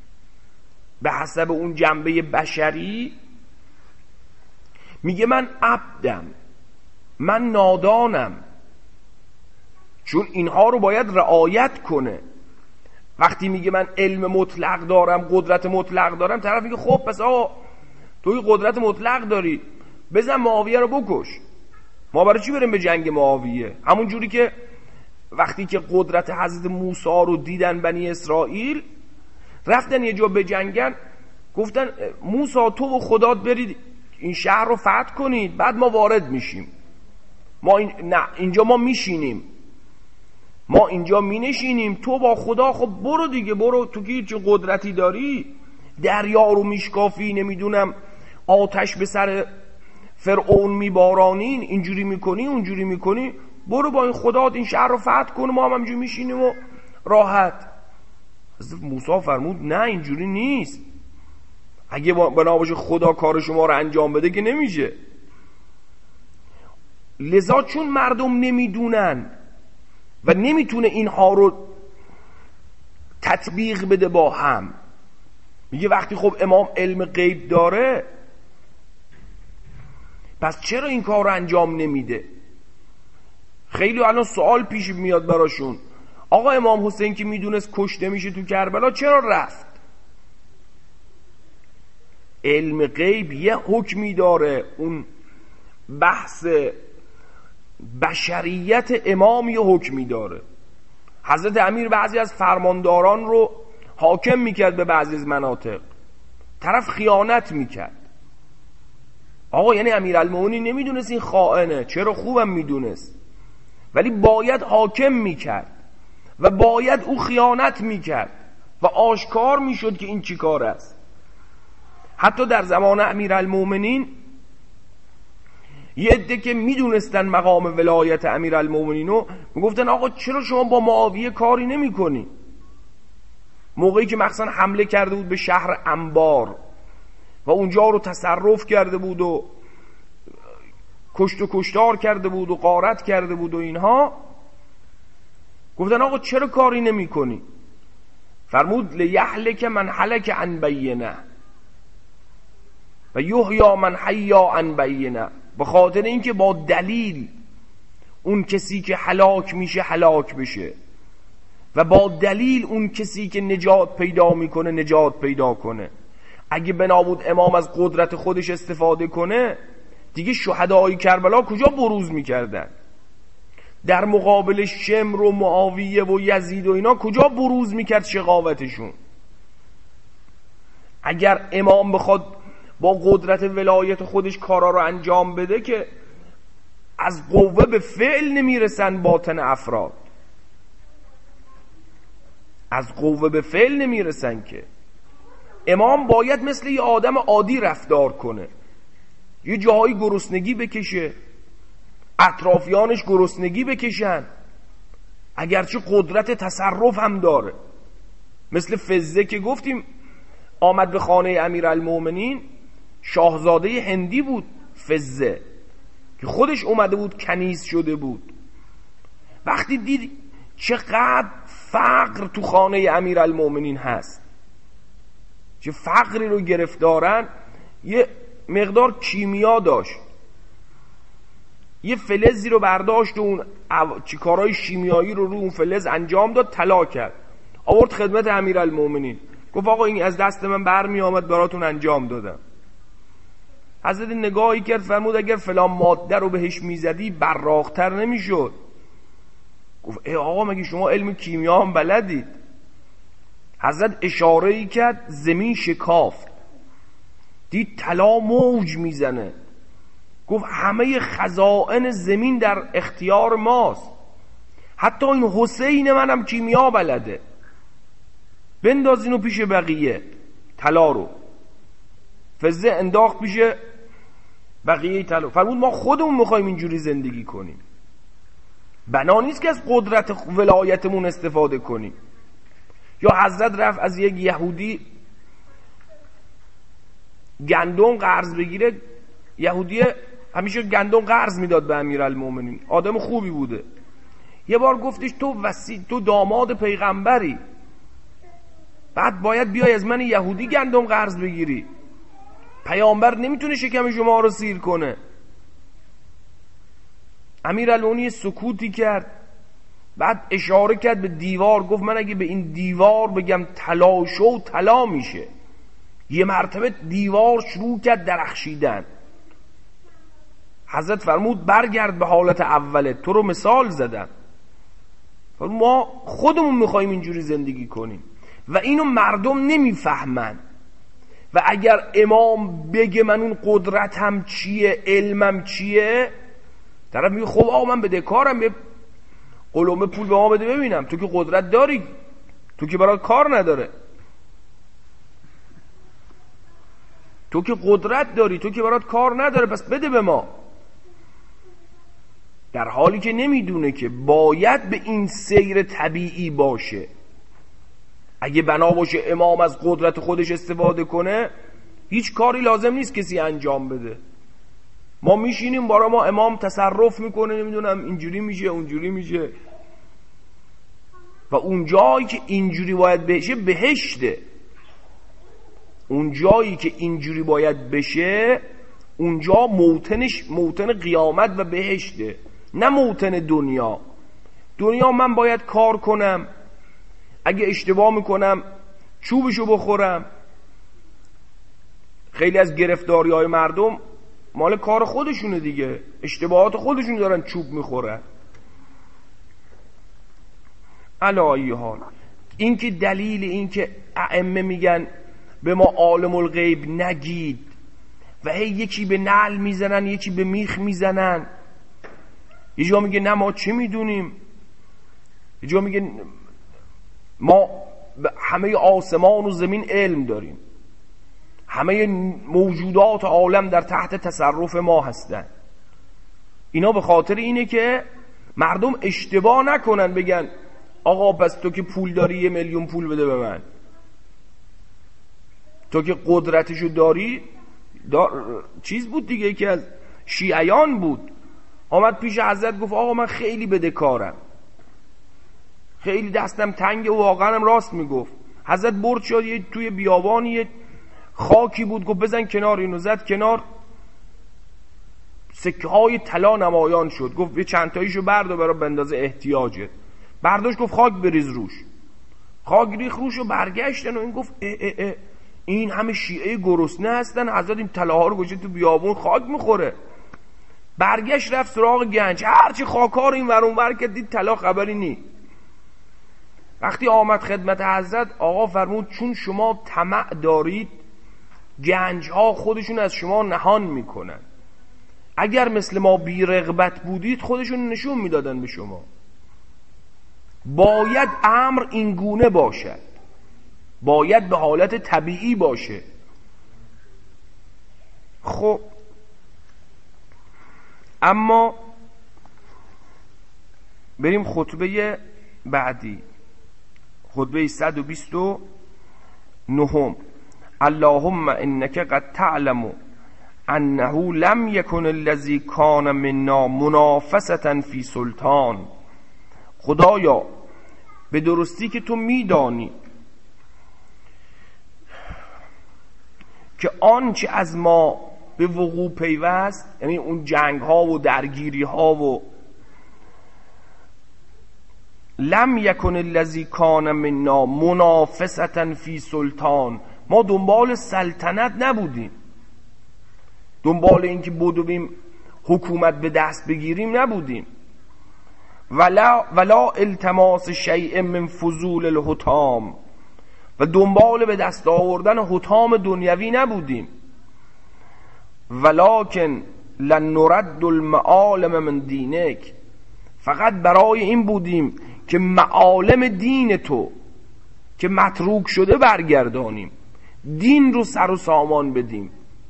[SPEAKER 1] میگه من عبدم، من نادانم، چون اینها رو باید رعایت کنه. وقتی میگه من علم مطلق دارم، قدرت مطلق دارم، طرف میگه خب پس آقا توی قدرت مطلق داری، بزن معاویه رو بکش. ما برای چی بریم به جنگ معاویه؟ همون جوری که وقتی که قدرت حضرت موسی رو دیدن بنی اسرائیل، رفتن یه جا به جنگن، گفتن موسی تو و خدات برید این شهر رو فتح کنید، بعد ما وارد میشیم. نه اینجا ما میشینیم، ما اینجا می نشینیم، تو با خدا خب برو دیگه، برو، تو که چه قدرتی داری، دریا رو میشکافی، نمیدونم آتش به سر فرعون میبارانین، اینجوری میکنی اونجوری میکنی، برو با این خدات این شهر رو فتح کن، ما هم همینجوری میشینیم و راحت. حضرت موسی فرمود نه اینجوری نیست. اگه بنا باشه خدا کار شما رو انجام بده که نمیشه. لذا چون مردم نمیدونن و نمیتونه اینها رو تطبیق بده با هم، میگه وقتی خب امام علم غیب داره پس چرا این کار رو انجام نمیده؟ خیلی الان سوال پیش میاد براشون، آقا امام حسین که میدونست کشته میشه تو کربلا چرا رفت؟ علم غیب یه حکمی داره، اون بحث بشریت امام یه حکمی داره. حضرت امیر بعضی از فرمانداران رو حاکم میکرد به بعضی از مناطق، طرف خیانت میکرد. آقا یعنی امیرالمومنین نمیدونست این خائنه؟ چرا؟ خوبم میدونست، ولی باید حاکم میکرد و باید او خیانت میکرد و آشکار میشد که این چی کار است. حتی در زمان امیرالمومنین یه عده که میدونستن مقام ولایت امیرالمومنین رو میگفتن آقا چرا شما با معاویه کاری نمی کنی؟ موقعی که مثلا حمله کرده بود به شهر انبار و اونجا رو تصرف کرده بود و کشت و کشتار کرده بود و غارت کرده بود و اینها، گفتن آقا چرا کاری نمی کنی؟ فرمود لیهلک من هلک عن بینه و یحیی من حیا عن بینه، به خاطر اینکه با دلیل اون کسی که هلاک میشه هلاک بشه و با دلیل اون کسی که نجات پیدا میکنه نجات پیدا کنه. اگه بنابود امام از قدرت خودش استفاده کنه دیگه شهدای کربلا کجا بروز میکردن؟ در مقابل شمر و معاویه و یزید و اینا کجا بروز میکرد شقاوتشون؟ اگر امام بخواد با قدرت ولایت خودش کارا رو انجام بده که از قوه به فعل نمیرسن باطن افراد، از قوه به فعل نمیرسن که. امام باید مثل یه آدم عادی رفتار کنه، یه جاهای گرسنگی بکشه، اطرافیانش گرسنگی بکشن، اگرچه قدرت تصرف هم داره. مثل فزه که گفتیم آمد به خانه امیرالمومنین، شاهزاده هندی بود فزه که خودش اومده بود کنیز شده بود. وقتی دید چقدر فقر تو خانه امیرالمومنین هست، چه فقری رو گرفتارن، یه مقدار کیمیا داشت، یه فلزی رو برداشت و اون کارهای شیمیایی رو اون فلز انجام داد، طلا کرد، آورد خدمت امیرالمومنین، گفت آقا این از دست من برمی آمد براتون انجام دادم. حضرت نگاهی کرد فرمود اگر فلان ماده رو بهش میزدی براقتر نمیشد. گفت ای آقا مگه شما علم کیمیا هم بلدید؟ حضرت اشاره‌ای کرد، زمین شکافت، دید طلا موج میزنه، گفت همه خزائن زمین در اختیار ماست، حتی این حسین منم کیمیا بلده، بنداز اینو پیش بقیه. طلا رو فزه انداخت پیش بقیه طلا. فرمود ما خودمون میخوایم اینجوری زندگی کنیم، بنا نیست که از قدرت ولایتمون استفاده کنیم. یا حضرت رفت از یک یهودی گندم قرض بگیره، یهودی همیشه گندم قرض میداد به امیرالمومنین، آدم خوبی بوده. یه بار گفتش تو داماد پیغمبری، بعد باید بیای از من یهودی گندم قرض بگیری، پیامبر نمیتونه شکم شما رو سیر کنه. امیرالمومنین سکوتی کرد، بعد اشاره کرد به دیوار، گفت من اگه به این دیوار بگم طلا شو طلا میشه. یه مرتبه دیوار شروع کرد درخشیدن. حضرت فرمود برگرد به حالت اوله، تو رو مثال زدم. ما خودمون میخواییم اینجوری زندگی کنیم و اینو مردم نمیفهمن. و اگر امام بگه من اون قدرتم چیه، علمم چیه، طرف میگه خب آقا من بدهکارم، به قلمه پول به ما بده ببینم، تو که قدرت داری، تو که برات کار نداره، تو که قدرت داری، تو که برات کار نداره، پس بده به ما. در حالی که نمیدونه که باید به این سیر طبیعی باشه. اگه بنا باشه امام از قدرت خودش استفاده کنه، هیچ کاری لازم نیست کسی انجام بده. ما میشینیم برای ما امام تصرف میکنه، نمیدونم اینجوری میشه اونجوری میشه، و اون جایی که اینجوری باید بشه بهشته. اون جایی که اینجوری باید بشه اونجا موطن قیامت و بهشته، نه موطن دنیا. دنیا من باید کار کنم، اگه اشتباه میکنم چوبشو بخورم. خیلی از گرفتاری های مردم مال کار خودشونه دیگه، اشتباهات خودشون دارن چوب میخورن. علی ای حال، این که دلیل این که ائمه میگن به ما عالم الغیب نگید و هی یکی به نعل میزنن یکی به میخ میزنن، یه جا میگه نه ما چه میدونیم، یه جا میگه ما همه آسمان و زمین علم داریم، همه موجودات عالم در تحت تصرف ما هستن. اینا به خاطر اینه که مردم اشتباه نکنن، بگن آقا پس تو که پول داری 1 میلیون پول بده به من، تو که قدرتشو داری. چیز بود دیگه، یکی از شیعیان بود، آمد پیش حضرت گفت آقا من خیلی بدهکارم، خیلی دستم تنگه، و واقعا هم راست میگفت. حضرت برد شد توی بیابانی خاکی بود، گفت بزن کنار، اینو زد کنار، سکه های طلا نمایان شد. گفت یه چند تاییشو بردار برای بندازه احتیاجه. برداشت گفت خاک بریز روش، خاک ریخ روش و برگشتن و این گفت این همه شیعه گرسنه هستن، حضرت این طلاها رو گذاشته تو بیابون خاک میخوره. برگشت رفت سراغ گنج، هرچی خاکار این ور اون ور کرد دید طلا خبری نی. وقتی آمد خدمت حضرت، آقا فرمود چون شما طمع دارید گنج ها خودشون از شما نهان میکنن، اگر مثل ما بی رغبت بودید خودشون نشون میدادن به شما. باید امر این گونه باشد، باید به حالت طبیعی باشه. خب اما بریم خطبه بعدی، خطبه 129. اللهم انک قد تعلم انه لم یکن الذی کان منا منافسة فی سلطان. خدایا به درستی که تو میدانی که آنچه از ما به وقوع پیوست، یعنی اون جنگ ها و درگیری ها، و لم یکن الذی کان منا منافسة فی سلطان، ما دنبال سلطنت نبودیم، دنبال اینکه بدویم حکومت به دست بگیریم نبودیم، ولا التماس شیء من فضول الحطام، و دنبال به دست آوردن حطام دنیوی نبودیم. ولکن لن نرد المعالم من دینک، فقط برای این بودیم که معالم دین تو که متروک شده برگردانیم، دین رو سر و سامان بدیم.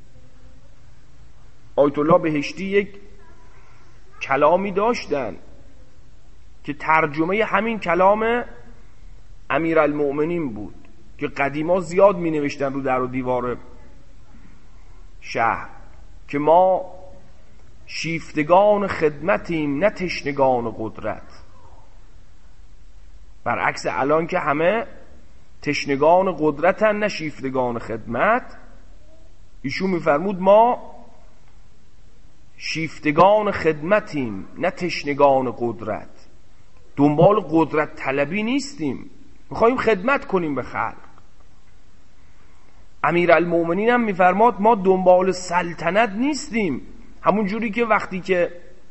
[SPEAKER 1] آیت الله بهشتی یک کلامی داشتن که ترجمه همین کلام امیرالمؤمنین بود که قدیما زیاد می نوشتن رو در و دیوار شهر که ما شیفتگان خدمتیم نه تشنگان قدرت. برعکس الان که همه تشنگان قدرتن نه شیفتگان خدمت، ایشون میفرمود ما شیفتگان خدمتیم نه تشنگان قدرت، دنبال قدرت طلبی نیستیم، میخوایم خدمت کنیم به خلق. امیرالمؤمنین هم میفرماد ما دنبال سلطنت نیستیم، همون جوری که وقتی که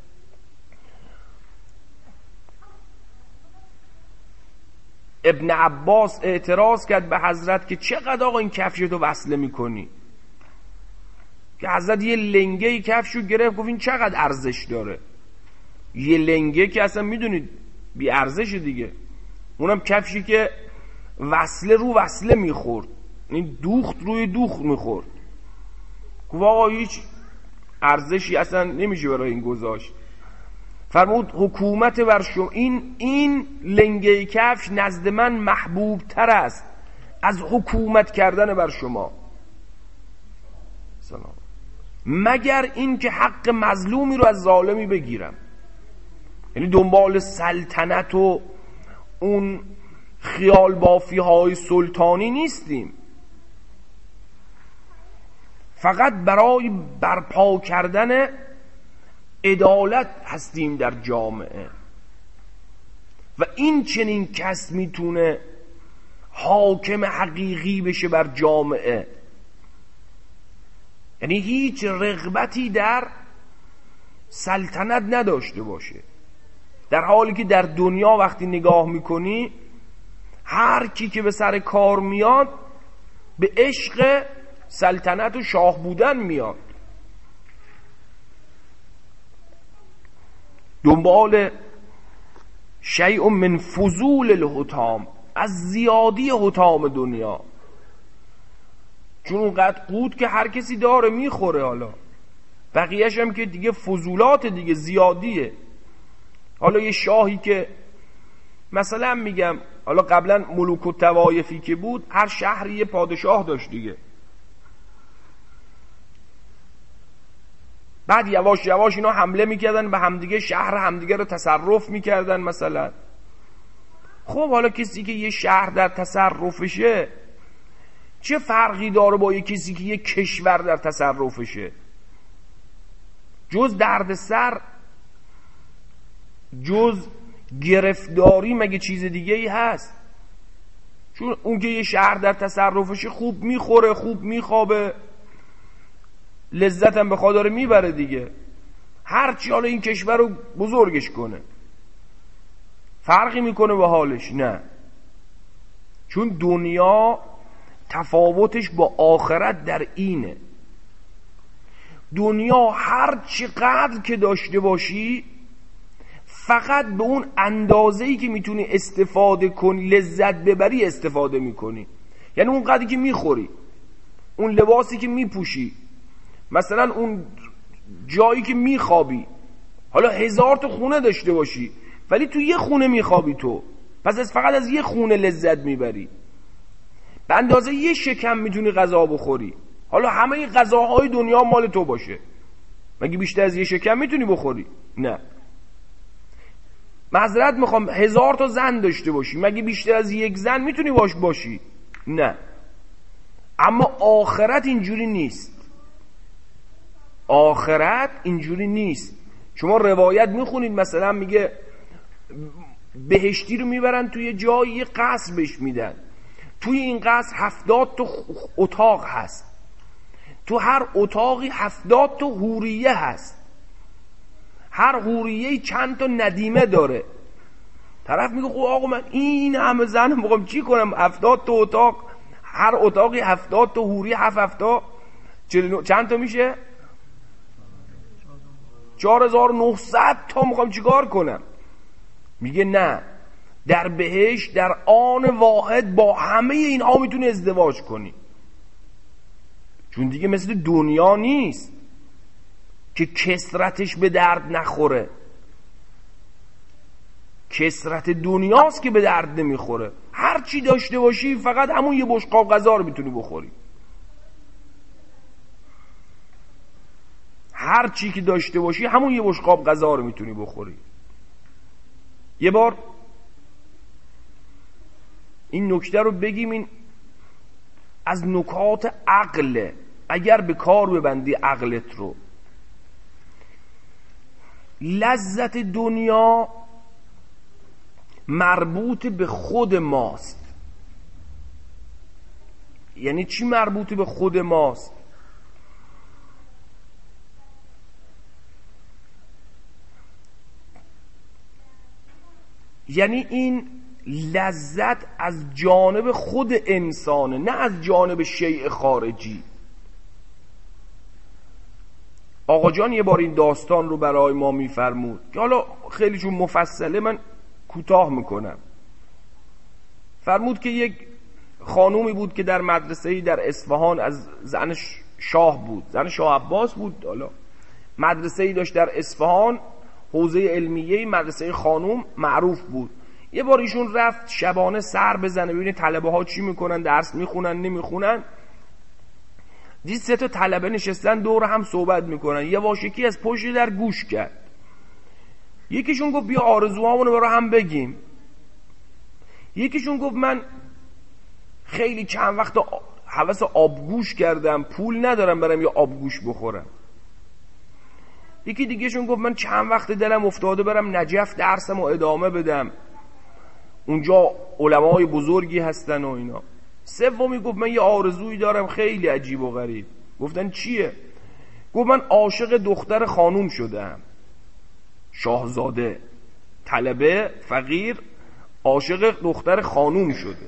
[SPEAKER 1] ابن عباس اعتراض کرد به حضرت که چقدر آقا این کفشتو وصله میکنی، که حضرت یه لنگه کفشو گرفت گفت این چقدر ارزش داره. یه لنگه که اصلا میدونید بی ارزش دیگه، اونم کفشی که وصله رو وصله میخورد، این دوخت روی دوخت میخورد. گفت آقا هیچ ارزشی اصلا نمیشه برای این گذاشت. فرمود حکومت بر شما، این لنگه کفش نزد من محبوب تر است از حکومت کردن بر شما. السلام، مگر این که حق مظلومی رو از ظالمی بگیرم. یعنی دنبال سلطنت و اون خیال بافی های سلطانی نیستیم، فقط برای برپا کردن عدالت هستیم در جامعه. و این چنین کس میتونه حاکم حقیقی بشه بر جامعه. یعنی هیچ رغبتی در سلطنت نداشته باشه، در حالی که در دنیا وقتی نگاه میکنی هر کی که به سر کار میاد به عشق سلطنت و شاه بودن میاد، دنبال شیء من فضول الحطام، از زیادی حطام دنیا، چون اونقدر قوت که هر کسی داره میخوره، حالا بقیهش هم که دیگه فضولات دیگه زیادیه. حالا یه شاهی که مثلا میگم حالا قبلا ملوک و توایفی که بود، هر شهری یه پادشاه داشت دیگه، بعد یواش یواش اینا حمله میکردن به همدیگه، شهر همدیگه رو تصرف میکردن مثلا. خب حالا کسی که یه شهر در تصرفشه چه فرقی داره با یه کسی که یه کشور در تصرفشه؟ جز دردسر، جز گرفتاری مگه چیز دیگه ای هست؟ چون اون که یه شهر در تصرفشه خوب میخوره، خوب میخوابه، لذت هم بخواد داره میبره دیگه، هرچی حالا این کشور رو بزرگش کنه فرقی میکنه به حالش؟ نه، چون دنیا تفاوتش با آخرت در اینه، دنیا هر چقدر که داشته باشی فقط به اون اندازه‌ای که میتونی استفاده کنی، لذت ببری استفاده میکنی. یعنی اون قدری که میخوری، اون لباسی که میپوشی، مثلا اون جایی که میخوابی، حالا 1000 تا خونه داشته باشی ولی تو یه خونه میخوابی تو، پس فقط از یه خونه لذت میبری. به اندازه یه شکم میتونی غذا بخوری، حالا همه غذاهای دنیا مال تو باشه، مگه بیشتر از یه شکم میتونی بخوری؟ نه. معذرت میخوام 1000 تا زن داشته باشی، مگه بیشتر از یک زن میتونی باشی؟ نه. اما آخرت اینجوری نیست، آخرت اینجوری نیست. شما روایت میخونید مثلا میگه بهشتی رو میبرن توی جایی، یه قصر بهش میدن، توی این قصر 70 تا اتاق هست، تو هر اتاقی 70 تا حوریه هست، هر حوریه چند تا ندیمه داره. طرف میگه خب آقا من این همه زن میخوام چی کنم؟ 70 تا اتاق، هر اتاقی 70 تا حوریه، 7 تا چند تا میشه؟ 4900 تا میخوام چیکار کنم؟ میگه نه، در بهشت در آن واحد با همه اینها میتونی ازدواج کنی، چون دیگه مثل دنیا نیست که کثرتش به درد نخوره. کثرت دنیاست که به درد نمیخوره، هر چی داشته باشی فقط همون یه بشقاب غذا رو میتونی بخوری، هر چی که داشته باشی همون یه بشقاب غذا رو میتونی بخوری. یه بار این نکته رو بگیم، این از نکات عقله، اگر به کار ببندی عقلت رو. لذت دنیا مربوط به خود ماست. یعنی چی مربوط به خود ماست؟ یعنی این لذت از جانب خود انسانه، نه از جانب شیء خارجی. آقا جان یه بار این داستان رو برای ما میفرمود که حالا خیلی چون مفصله من کوتاه میکنم. فرمود که یک خانومی بود که در مدرسه‌ای در اصفهان، از زن شاه بود، زن شاه عباس بود، حالا مدرسه‌ای داشت در اصفهان، حوزه علمیه، مدرسه خانوم معروف بود. یه بار ایشون رفت شبانه سر بزنه ببینه طلبه ها چی میکنن، درس میخونن نمیخونن. دید 3 تا طلبه نشستن دور هم صحبت میکنن. یه واشکی از پشت در گوش کرد. یکیشون گفت بیا آرزوهامونو برای هم بگیم. یکیشون گفت من خیلی چند وقت هوس آبگوش کردم، پول ندارم برم یه آبگوش بخورم. یکی دیگهشون گفت من چند وقت دلم افتاده برم نجف درسمو ادامه بدم، اونجا علمای بزرگی هستن و اینا. سومی گفت من یه آرزویی دارم خیلی عجیب و غریب. گفتن چیه؟ گفت من عاشق دختر خانوم شدم. شاهزاده، طلبه، فقیر، عاشق دختر خانوم شده.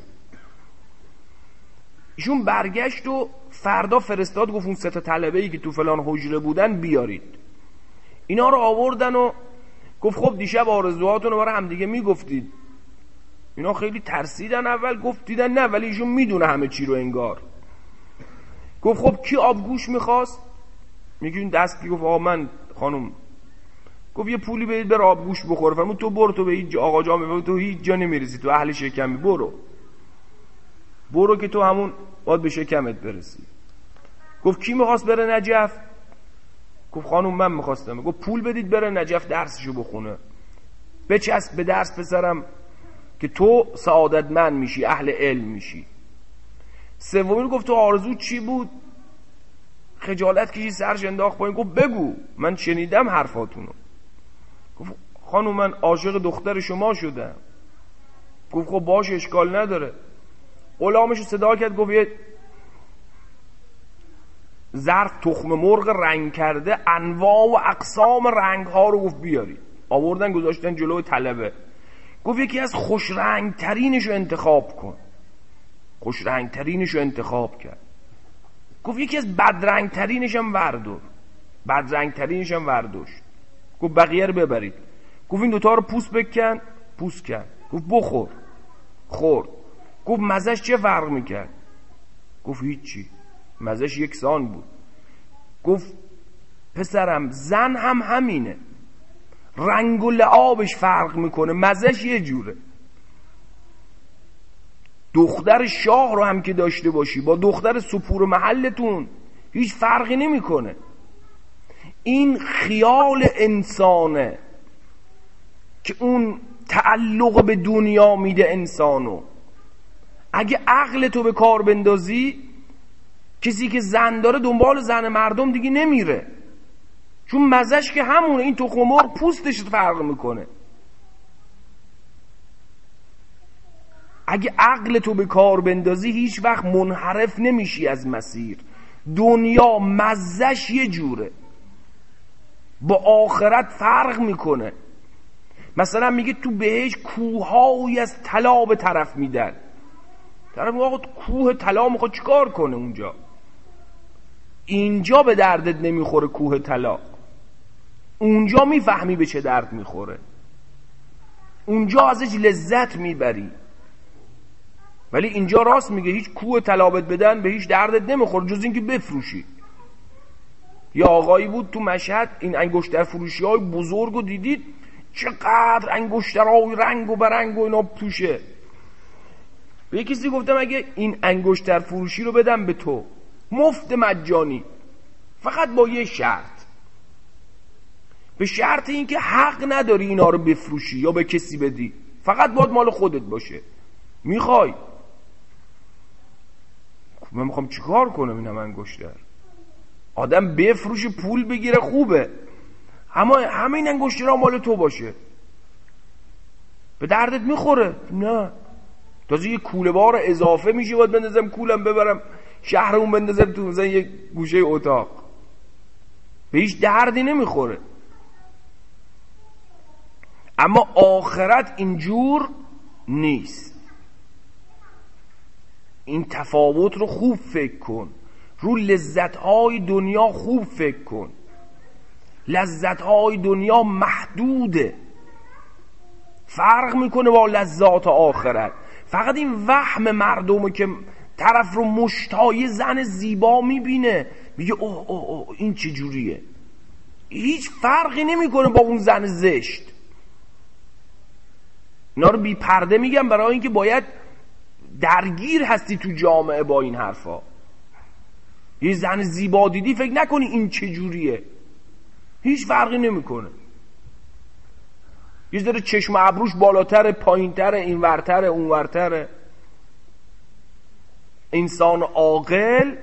[SPEAKER 1] ایشون برگشت و فردا فرستاد، گفت اون 3 تا طلبه‌ای که تو فلان حجره بودن بیارید. اینا رو آوردن و گفت خب دیشب آرزوهاتون رو برای هم دیگه میگفتید. اینا خیلی ترسیدن اول، گفت دیدن نه ولی ایشون میدونه همه چی رو انگار. گفت خب کی آبگوش میخواست؟ میگین دست کی؟ گفت آقا من خانم. گفت یه پولی بدید بر آبگوش بخوره. فرمود تو برو، تو به هیچ آقا جا میبینی تو هیچ جا نمیرسی، تو اهل شکمی، برو که تو همون باید به شکمت برسی. گفت کی میخواست بره نجف؟ گفت خانم من میخواستم. گفت پول بدید بره نجف درسشو بخونه، بچسب به درس پسرم که تو سعادتمند میشی، اهل علم میشی. سومی گفت تو آرزو چی بود؟ خجالت کشید سرش انداخت پایین. گفت بگو من شنیدم حرفاتونو. گفت خانم من عاشق دختر شما شدم. گفت خب باش اشکال نداره. غلامشو صدا کرد، گفت یه ظرف تخم مرغ رنگ کرده انواع و اقسام رنگ ها رو گفت بیاری. آوردن گذاشتن جلوی طلبه. گفت یکی از خوش رنگ ترینشو انتخاب کن. خوش رنگ ترینشو انتخاب کرد. گفت یکی از بدرنگ ترینش هم وردار. بدرنگ ترینش هم ورداشت. گفت بقیه رو ببرید. گفت این دوتا رو پوست بکن. پوست کن. گفت بخور. خورد. گفت مزهش چه فرق میکرد؟ گفت هیچی، مزهش یکسان بود. گفت پسرم زن هم همینه، رنگ و لعابش فرق میکنه، مزهش یه جوره. دختر شاه رو هم که داشته باشی با دختر سپور محلتون هیچ فرقی نمیکنه. این خیال انسانه که اون تعلق به دنیا میده انسانو. اگه عقل تو به کار بندازی، کسی که زن داره دنبال زن مردم دیگه نمیره، چون مزهش که همونه. این تخم مرغ پوستش فرق میکنه. اگه عقل تو به کار بندازی هیچ وقت منحرف نمیشی از مسیر. دنیا مزهش یه جوره، با آخرت فرق میکنه. مثلا میگه تو بهش کوههایی از طلا به طرف میدن. طرف میگه آقا کوه طلا میخواد چیکار کنه اونجا؟ اینجا به دردت نمیخوره کوه طلا. اونجا میفهمی به چه درد میخوره، اونجا ازش لذت میبری. ولی اینجا راست میگه، هیچ کوه طلا بهت بدن به هیچ دردت نمیخوره جز اینکه بفروشی. یه آقایی بود تو مشهد، این انگشتر فروشی های بزرگ رو دیدید چقدر انگشترهای رنگ و برنگ و اینا توشه. به یه کسی گفتم اگه این انگشتر فروشی رو بدم به تو مفت مجانی، فقط با یه شرط، به شرط اینکه حق نداری اینا رو بفروشی یا به کسی بدی، فقط باید مال خودت باشه. میخوای؟ من میخوام چیکار کنم اینم انگشتر؟ آدم بفروشه پول بگیره خوبه، اما همین انگشترها مال تو باشه به دردت میخوره؟ نه. تازه یه کوله بار اضافه میشه، باید بندازم کولم ببرم شهرمون، بندازم تو مثلا یه گوشه اتاق، به هیچ دردی نمیخوره. اما آخرت اینجور نیست. این تفاوت رو خوب فکر کن. رو لذت‌های دنیا خوب فکر کن. لذت‌های دنیا محدوده، فرق میکنه با لذات آخرت. فقط این وهم مردمه که طرف رو مشتای زن زیبا میبینه میگه اوه اوه اوه این چه جوریه، هیچ فرقی نمیکنه با اون زن زشت. اینا رو بی پرده میگم برای اینکه باید درگیر هستی تو جامعه با این حرفا. یه زن زیبا دیدی فکر نکنی این چجوریه، هیچ فرقی نمیکنه. یه ذره چشم ابروش بالاتره، پایینتره، اینورتره، اونورتره. انسان عاقل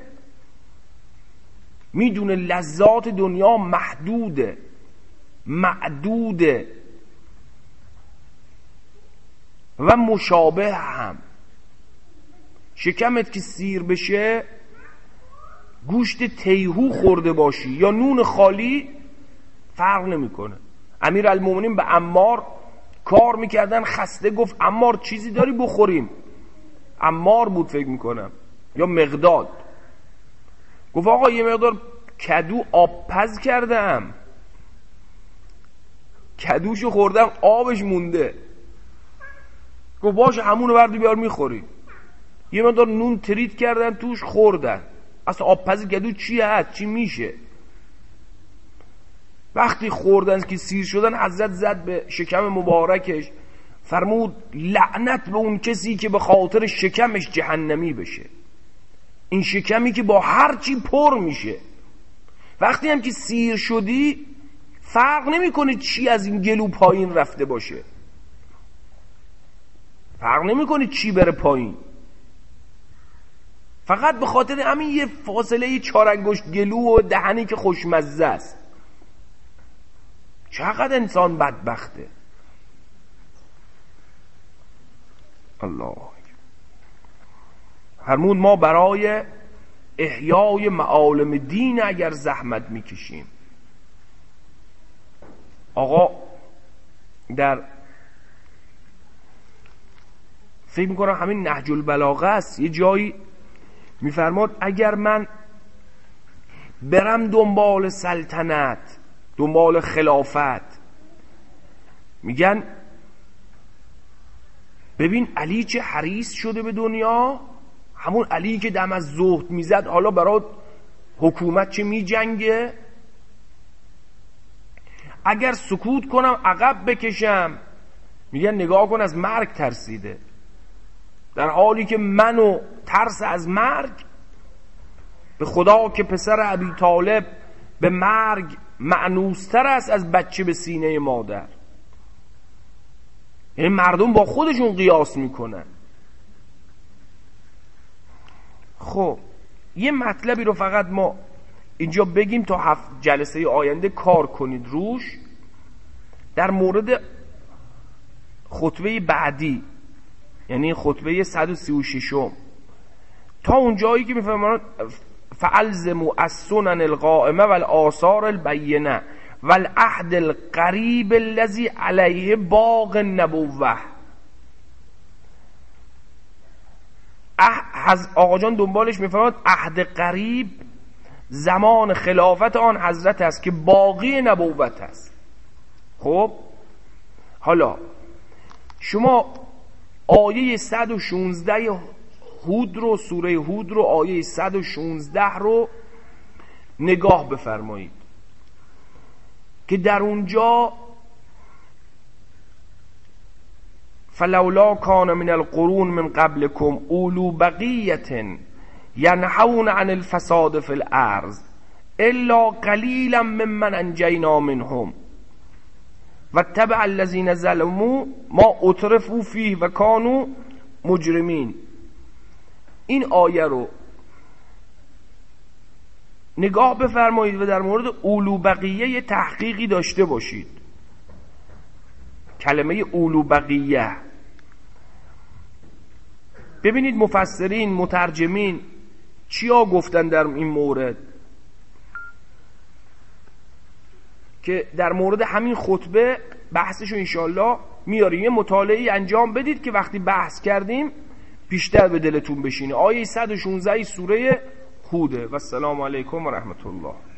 [SPEAKER 1] میدونه لذات دنیا محدوده، معدوده و مشابه هم. شکمت که سیر بشه، گوشت تیهو خورده باشی یا نون خالی، فرق نمیکنه. امیرالمومنین به عمار کار میکردن، خسته گفت عمار چیزی داری بخوریم؟ عمار بود فکر میکنم یا مقداد. گفت آقا یه مقدار کدو آب پز کردم، کدوشو خوردم آبش مونده. گفت باشه همونو بردی بیار میخوری. یه مقدار نون تریت کردن توش خوردن. اصلا آب پز کدو چی هست؟ چی میشه؟ وقتی خوردن که سیر شدن، حضرت زد به شکم مبارکش، فرمود لعنت به اون کسی که به خاطر شکمش جهنمی بشه. این شکمی که با هر چی پر میشه. وقتی هم که سیر شدی فرق نمیکنه چی از این گلو پایین رفته باشه، فرق نمیکنه چی بره پایین، فقط به خاطر همین یه فاصله 4 انگشت گلو و دهنی که خوشمزه است. چقدر انسان بدبخته. الله فرمود ما برای احیای معالم دین اگر زحمت میکشیم. آقا در فکر میکنم همین نهج البلاغه است، یه جایی میفرماد اگر من برم دنبال سلطنت، دنبال خلافت، میگن ببین علی چه حریص شده به دنیا، همون علی که دم از زهد میزد حالا برای حکومت چه میجنگه. اگر سکوت کنم عقب بکشم، میگن نگاه کن از مرگ ترسیده، در حالی که منو ترس از مرگ، به خدا که پسر ابی طالب به مرگ مأنوستر است از بچه به سینه مادر. یعنی مردم با خودشون قیاس میکنن. خب یه مطلبی رو فقط ما اینجا بگیم تا 7 جلسه آینده کار کنید روش، در مورد خطبه بعدی، یعنی خطبه 136م، تا اون جایی که میفهمن فالزموا السنن القائمه والآثار البینه والعهد القریب الذی علیه باغ النبوه. آقا جان دنبالش میفرماد عهد قریب زمان خلافت آن حضرت است که باقی نبوت است. خب حالا شما آیه 116 هود رو، سوره هود رو، آیه 116 رو نگاه بفرمایید که در اونجا فلولا کان من القرون من قبلکم اولو بقیة ینهون عن الفساد فی الارض الا قلیلا ممن انجینا منهم واتبع الذین ظلموا ما اترفوا فیه و کانوا مجرمین. این آیه رو نگاه بفرمایید و در مورد اولو بقیه یه تحقیقی داشته باشید. کلمه اولو بقیه، ببینید مفسرین، مترجمین چیا گفتن در این مورد، که در مورد همین خطبه بحثشو انشالله میاریم. یه مطالعه انجام بدید که وقتی بحث کردیم بیشتر به دلتون بشینه. آیه 116 سوره هوده. و السلام علیکم و رحمت الله.